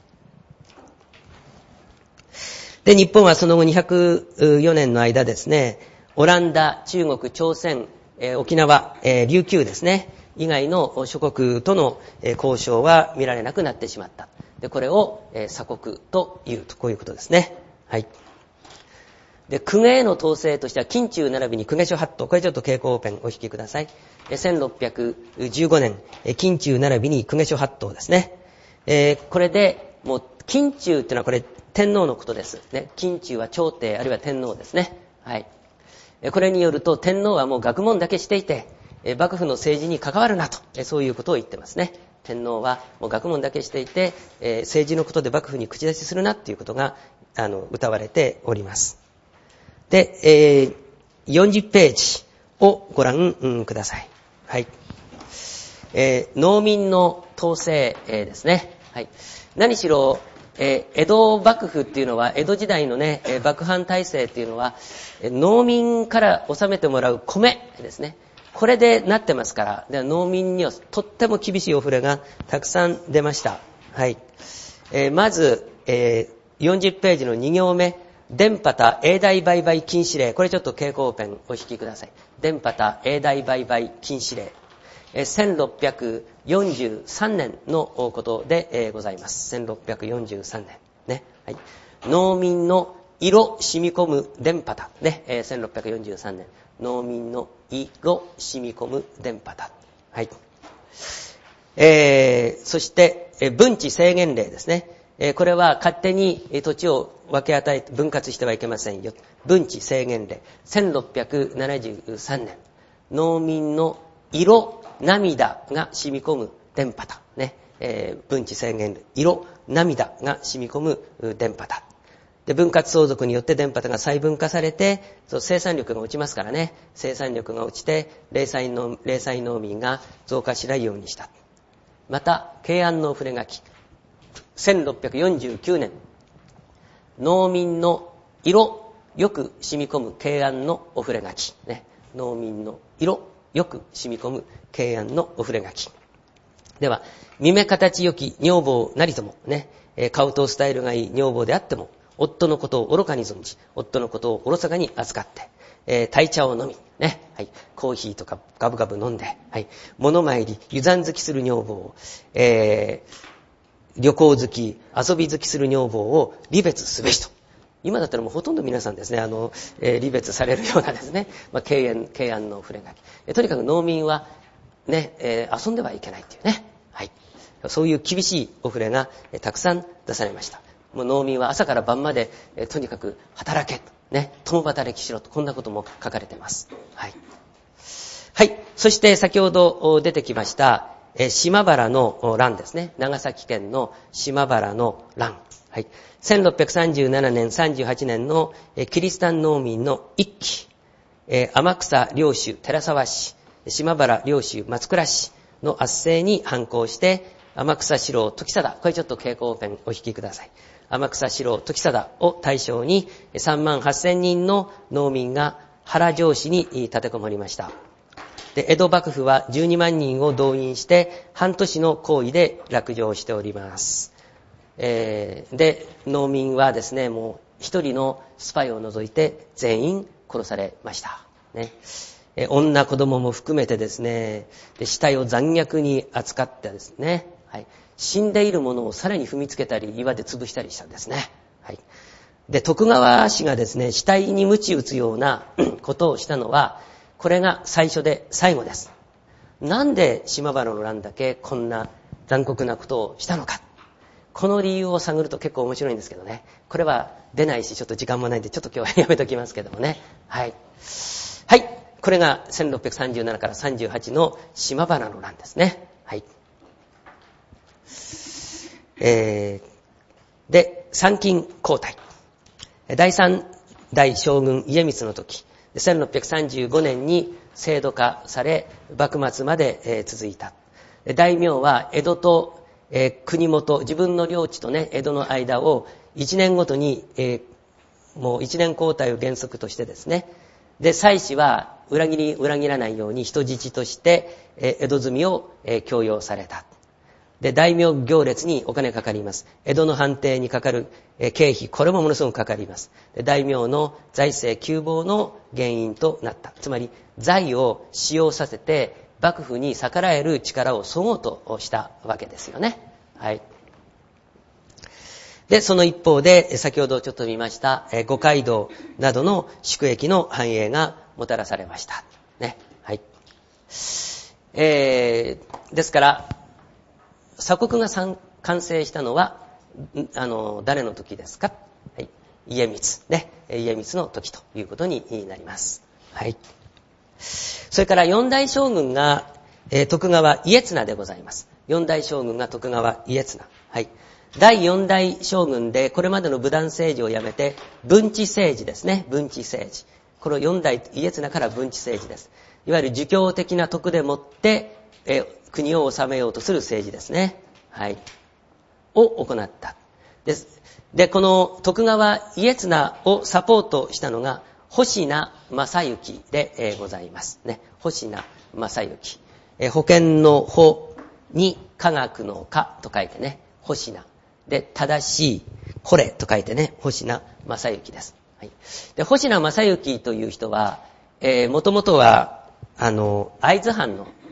で、日本はその後にひゃくよねんの間ですね、オランダ、中国、朝鮮、えー、沖縄、えー、琉球ですね。以外の諸国との交渉は見られなくなってしまった。で、これを鎖国というと、こういうことですね。はい。で、公家への統制としては、近中並びに公家諸法度。これちょっと蛍光ペンお引きください。せんろっぴゃくじゅうごねん、近中並びに公家諸法度ですね。えー、これで、もう、近中っていうのはこれ、天皇のことです。ね。近中は朝廷、あるいは天皇ですね。はい。これによると、天皇はもう学問だけしていて、幕府の政治に関わるなと、そういうことを言ってますね。天皇はもう学問だけしていて、政治のことで幕府に口出しするなっていうことがあの謳われております。で、えー、よんじゅうページをご覧、うん、ください。はい。えー、農民の統制、えー、ですね。はい。何しろ、えー、江戸幕府っていうのは、江戸時代のね、えー、幕藩体制っていうのは、えー、農民から納めてもらう米ですね。これでなってますから、で農民にはとっても厳しいお触れがたくさん出ました。はい。えー、まず、えー、よんじゅうページのに行目、電波多永代売買禁止令。これちょっと蛍光ペンお引きください。電波多永代売買禁止令。 せんろっぴゃくよんじゅうさんねんのことでございます。せんろっぴゃくよんじゅうさんねん。ね。はい。農民の色染み込む電波だ。ね。えー、せんろっぴゃくよんじゅうさんねん。農民の色染み込む電波だ。はい。えー、そして、えー、分地制限令ですね。えー、これは勝手に土地を分け与えて分割してはいけませんよ。分地制限令。せんろっぴゃくななじゅうさんねん。農民の色、涙が染み込む電波だ。ね。えー、分地制限令。色、涙が染み込む電波だ。で、分割相続によって電波が細分化されて、そう生産力が落ちますからね。生産力が落ちて、零細農、零細農民が増加しないようにした。また、慶安の触れ書き。せんろっぴゃくよんじゅうきゅうねん。農民の色、よく染み込む慶安のお触れ書き。ね。農民の色、よく染み込む慶安のお触れ書き。では、見目形良き女房なりとも、ね。えー、顔とスタイルがいい女房であっても、夫のことを愚かに存じ、夫のことをおろそかに扱って、えー、鯛茶を飲み、ね、はい、コーヒーとかガブガブ飲んで、はい、物参り、油山好きする女房を、えー、旅行好き、遊び好きする女房を離別すべしと。今だったらもうほとんど皆さんですね、あの、えー、離別されるようなですね、まあ、敬遠、敬安の触れ書き。えー、とにかく農民は、ね、えー、遊んではいけないっていうね、はい。そういう厳しいお触れが、えー、たくさん出されました。もう農民は朝から晩まで、えー、とにかく働けと、ね、共働きしろと、こんなことも書かれています。はい。はい。そして先ほど出てきました、えー、島原の乱ですね。長崎県の島原の乱。はい。せんろっぴゃくさんじゅうななねん、さんじゅうはちねんの、えー、キリシタン農民の一揆、えー、天草領主寺沢氏、島原領主松倉氏の圧政に反抗して、天草四郎時貞、これちょっと蛍光ペンお引きください。天草四郎時貞を対象にさんまんはっせんにんの農民が原城市に立てこもりました。で、江戸幕府はじゅうにまんにんを動員して半年の行為で落城しております。えー、で、農民はですね、もう一人のスパイを除いて全員殺されました。ね。え女子供も含めてですね、で死体を残虐に扱ってですね、はい、死んでいるものをさらに踏みつけたり岩で潰したりしたんですね。はい、で徳川氏がですね、死体に鞭打つようなことをしたのは、これが最初で最後です。なんで島原の乱だけこんな残酷なことをしたのか、この理由を探ると結構面白いんですけどね、これは出ないしちょっと時間もないんでちょっと今日はやめときますけどもね。はいはい、これがせんろっぴゃくさんじゅうななからさんじゅうはちの島原の乱ですね。はい。えー、で、参勤交代。第三代将軍家光の時、せんろっぴゃくさんじゅうごねんに制度化され、幕末まで、えー、続いた。大名は江戸と、えー、国元、自分の領地とね、江戸の間をいちねんごとに、えー、もういちねん交代を原則としてですね、で、妻子は裏切り、裏切らないように人質として、えー、江戸住みを、えー、強要された。で、大名行列にお金かかります。江戸の藩邸にかかる、えー、経費、これもものすごくかかります。で、大名の財政窮乏の原因となった。つまり、財を使用させて、幕府に逆らえる力をそごうとしたわけですよね。はい。で、その一方で、先ほどちょっと見ました、えー、五街道などの宿役の繁栄がもたらされました。ね。はい。えー、ですから、鎖国が完成したのは、あの、誰の時ですか？はい。家光。ね。家光の時ということになります。はい。それから四代将軍が、えー、徳川家綱でございます。四代将軍が徳川家綱。はい。第四代将軍で、これまでの武断政治をやめて、文治政治ですね。文治政治。この四代家綱から文治政治です。いわゆる儒教的な徳でもって、えー、国を治めようとする政治ですね。はい。を行った。です。で、この徳川家綱をサポートしたのが、星名正幸で、えー、ございますね。星名正幸。えー、保険の保に科学の科と書いてね、星名。で、正しい、これと書いてね、星名正幸です。はい。で、星名正幸という人は、えー、もともとは、あの、会津藩の、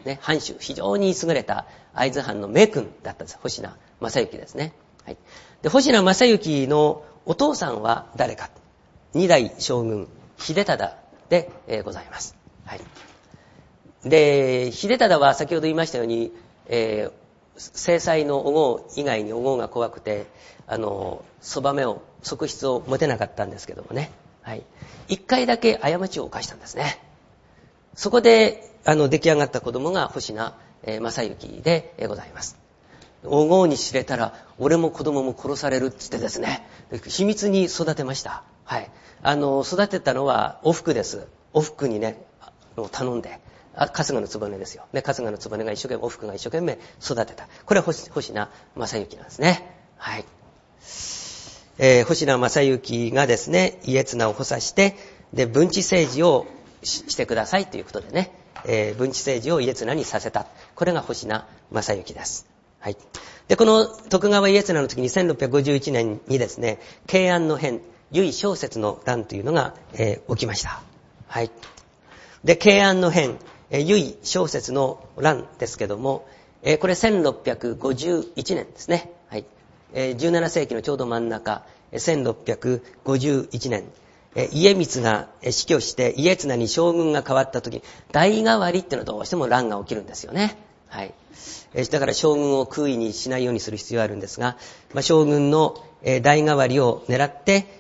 ね、藩主、非常に優れた会津藩の名君だったんです。保科正之ですね。はい。で、保科正之のお父さんは誰か。二代将軍、秀忠で、えー、ございます。はい。で、秀忠は先ほど言いましたように、えー、正妻のおご以外におごが怖くて、あの、そばめを、側室を持てなかったんですけどもね。はい。一回だけ過ちを犯したんですね。そこで、あの、出来上がった子供が保科、えー、正之で、えー、ございます。おごに知れたら、俺も子供も殺されるって言ってですね、秘密に育てました。はい。あの、育てたのは、おふくです。おふくにね、頼んで、あ、春日の局ですよ。ね、春日の局が一生懸命、おふくが一生懸命育てた。これは保科正之なんですね。はい。えー、保科正之がですね、家綱を補佐して、で、文治政治を し, してくださいということでね、えー、文治政治を家綱にさせた。これが保科正之です。はい。で、この徳川家綱の時にせんろっぴゃくごじゅういちねんにですね、慶安の変、由井正雪の乱というのが、えー、起きました。はい。で、慶安の変、えー、由井正雪の乱ですけども、えー、これせんろっぴゃくごじゅういちねんですね。はい。えー、じゅうななせいきのちょうど真ん中、せんろっぴゃくごじゅういちねん、えー、家光が死去して家綱に将軍が変わった時、代替わりっていうのはどうしても乱が起きるんですよね。はい。えー、だから将軍を空位にしないようにする必要があるんですが、まあ、将軍の、えー、代替わりを狙って、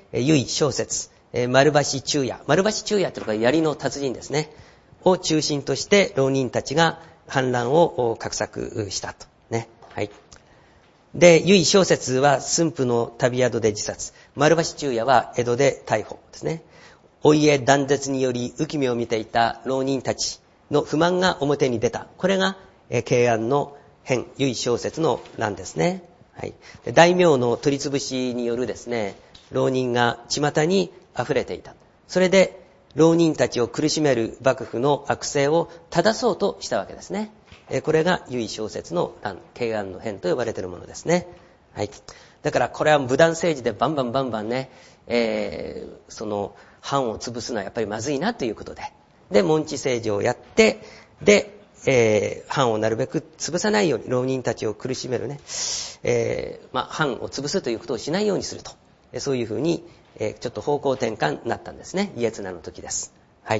えー、由井正雪、えー、丸橋中也、丸橋中也というのが槍の達人ですね、を中心として浪人たちが反乱を画策したと。ね。はい。で、由井正雪は駿府の旅宿で自殺。丸橋中也は江戸で逮捕ですね。お家断絶により浮き目を見ていた浪人たちの不満が表に出た。これが、えー、慶安の変、由井正雪の乱ですね。はい。で、大名の取り潰しによるですね、浪人が巷に溢れていた。それで、浪人たちを苦しめる幕府の悪政を正そうとしたわけですね。これが由井正雪の乱、慶安の変と呼ばれているものですね。はい。だからこれは無断政治でバンバンバンバンね、えー、その藩を潰すのはやっぱりまずいなということで、で門地政治をやって、で、えー、藩をなるべく潰さないように、浪人たちを苦しめるね、えー、まあ藩を潰すということをしないようにすると、そういうふうに、えー、ちょっと方向転換になったんですね。家綱の時です。はい。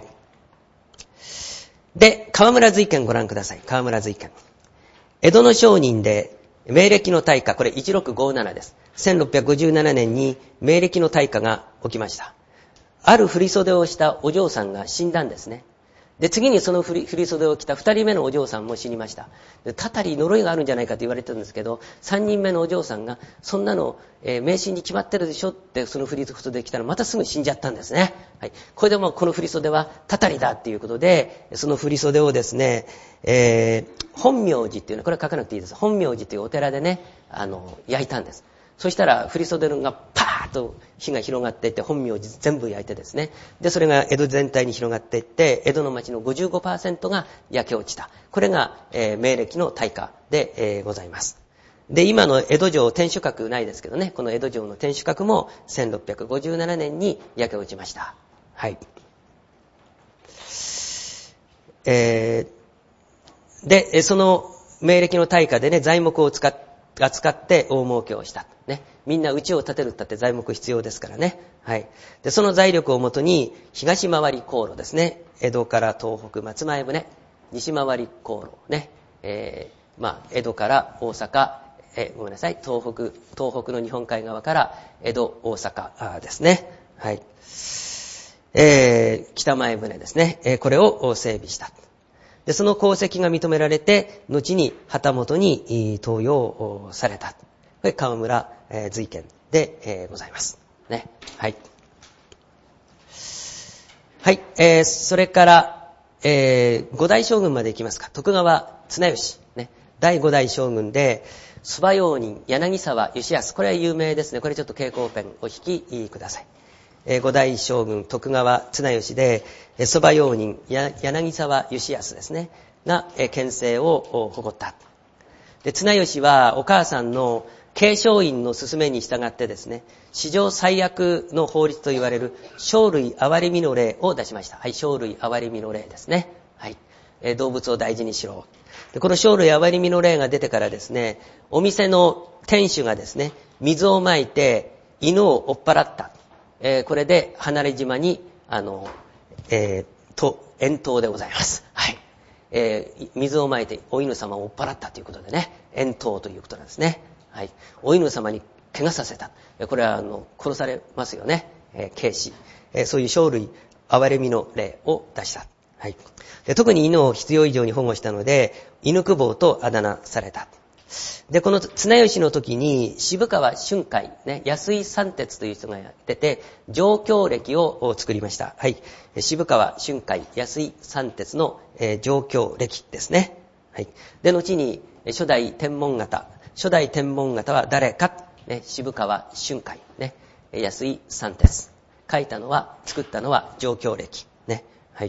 で、河村瑞賢ご覧ください。河村瑞賢。江戸の商人で、明暦の大火、これせんろっぴゃくごじゅうななです。せんろっぴゃくごじゅうななねんに明暦の大火が起きました。ある振袖をしたお嬢さんが死んだんですね。で、次にその振り、振り袖を着た二人目のお嬢さんも死にました。で、たたり呪いがあるんじゃないかと言われてるんですけど、三人目のお嬢さんが、そんなの、えー、迷信に決まってるでしょって、その振り袖で来たら、またすぐ死んじゃったんですね。はい。これでもこの振り袖はたたりだっていうことで、その振り袖をですね、えー、本明寺っていうのは、これは書かなくていいです。本明寺というお寺でね、あの、焼いたんです。そしたら、振り袖がパーッと火が広がっていって、本明寺全部焼いてですね。で、それが江戸全体に広がっていって、江戸の町の ごじゅうごパーセント が焼け落ちた。これが、えー、明暦の大火で、えー、ございます。で、今の江戸城天守閣ないですけどね、この江戸城の天守閣もせんろっぴゃくごじゅうななねんに焼け落ちました。はい。えー、で、その明暦の大火でね、材木を使って、扱って大儲けをした。ね。みんな家を建てるったって材木必要ですからね。はい。で、その財力をもとに、東回り航路ですね。江戸から東北、松前船。西回り航路。ね。えー、まあ、江戸から大阪、えー、ごめんなさい。東北、東北の日本海側から江戸、大阪ですね。はい。えー、北前船ですね。えー、これを整備した。で、その功績が認められて、後に旗本に登用された。これ、河村瑞賢で、えー、ございます。ね。はい。はい。えー、それから、えー、五代将軍まで行きますか。徳川綱吉。ね。第五代将軍で、蕎麦用人、柳沢義康。これは有名ですね。これちょっと蛍光ペンお引きください。五代将軍徳川綱吉で、蕎麦用人柳沢義康ですねが権勢を誇った。で、綱吉はお母さんの慶昌院の勧めに従ってですね、史上最悪の法律と言われる生類憐みの令を出しました。はい、生類憐みの令ですね。はい。 えー、動物を大事にしろ。で、この生類憐れみの例が出てからですね、お店の店主がですね、水をまいて犬を追っ払った。えー、これで離れ島に、あの、えー、と、遠投でございます。はい。えー、水をまいてお犬様を追っ払ったということでね、遠投ということなんですね。はい。お犬様に怪我させた。これは、あの、殺されますよね。えー、軽視。えー、そういう生類憐れみの例を出した。はい。で、特に犬を必要以上に保護したので、犬公方とあだ名された。で、この綱吉の時に、渋川春海、ね、安井三鉄という人がやってて、上京歴を作りました。はい。渋川春海、安井三鉄の、えー、上京歴ですね。はい。で、後に、初代天文方。初代天文方は誰か、ね、渋川春海、ね、安井三鉄。書いたのは、作ったのは上京歴。ね。はい。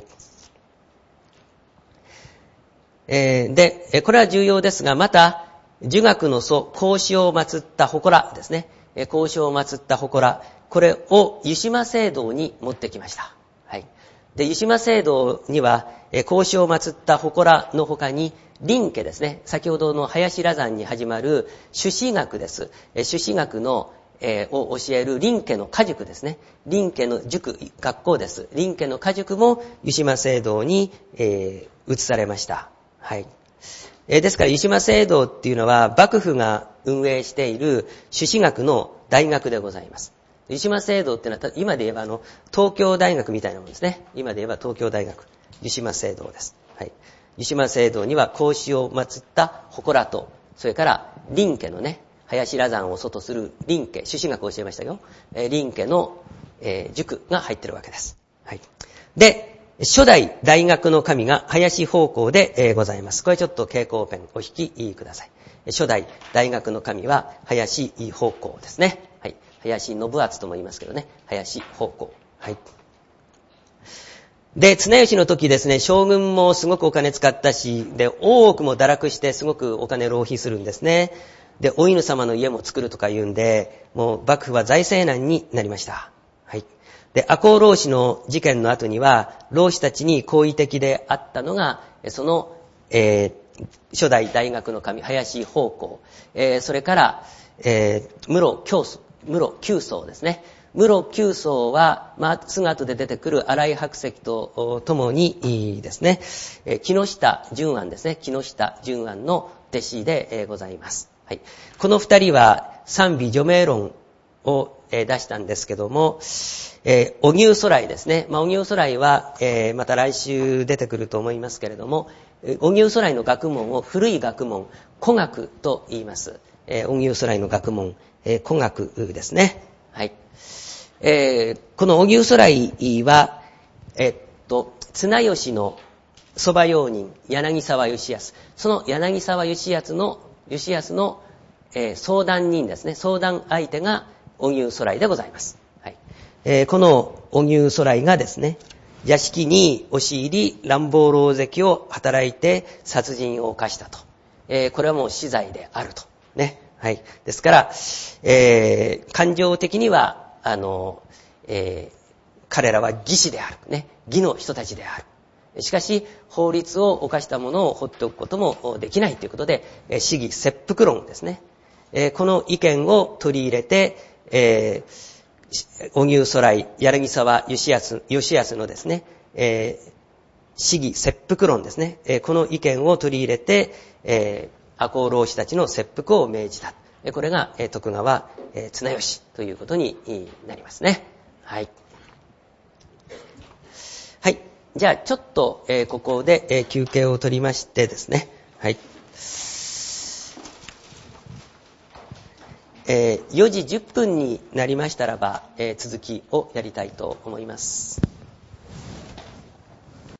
えー、で、これは重要ですが、また、儒学の祖、孔子を祀った祠ですね。孔子を祀った祠。これを湯島聖堂に持ってきました。はい。で、湯島聖堂には、孔子を祀った祠の他に、林家ですね。先ほどの林羅山に始まる朱子学です。朱子学の、えー、を教える林家の家塾ですね。林家の塾、学校です。林家の家塾も湯島聖堂に、えー、移されました。はい。えー、ですから、湯島聖堂っていうのは、幕府が運営している朱子学の大学でございます。湯島聖堂っていうのは、今で言えばあの、東京大学みたいなものですね。今で言えば東京大学。湯島聖堂です。はい。湯島聖堂には孔子を祀った祠と、それから林家のね、林羅山を祖とする林家、朱子学を教えましたよ。えー、林家の、えー、塾が入ってるわけです。はい。で、初代大学の神が林方向で、えー、ございます。これちょっと蛍光ペンお引きください。初代大学の神は林方向ですね。はい。林信厚とも言いますけどね。林方向。はい。で、綱吉の時ですね、将軍もすごくお金使ったし、で、大奥も堕落してすごくお金浪費するんですね。で、お犬様の家も作るとか言うんで、もう幕府は財政難になりました。はい。で、赤穂浪士の事件の後には、浪士たちに好意的であったのが、その、えー、初代大学の神、林方向、えー、それから、えー、室九層、室九層ですね。室九層は、まあ、すぐ後で出てくる新井白石と共にですね、えー、木下順庵ですね。木下順庵の弟子で、えー、ございます。はい。この二人は、賛美除名論を、えー、出したんですけども、えー、荻生徂来ですね。まあ、荻生徂来は、えー、また来週出てくると思いますけれども、荻生徂来の学問を古い学問、古学と言います。えー、荻生徂来の学問、えー、古学ですね。はい。えー、この荻生徂来は、えー、っと、綱吉の蕎麦用人、柳沢義康。その柳沢義康の、義康の、えー、相談人ですね。相談相手が荻生徂来でございます。はい。えー、この荻生徂来がですね、屋敷に押し入り乱暴狼藉を働いて殺人を犯したと。えー、これはもう死罪であると。ね。はい。ですから、えー、感情的には、あの、えー、彼らは義士である。ね。義の人たちである。しかし、法律を犯したものを放っておくこともできないということで、私義切腹論ですね。えー、この意見を取り入れて、えー荻生徂来、柳沢義康、義康のですね、えー、私義切腹論ですね、えー、この意見を取り入れて、えー、赤穂浪士たちの切腹を命じた。これが、えー、徳川、えー、綱吉ということになりますね。はい。はい。じゃあ、ちょっと、えー、ここで、えー、休憩を取りましてですね。はい。えー、よじじゅっぷんになりましたらば、えー、続きをやりたいと思います。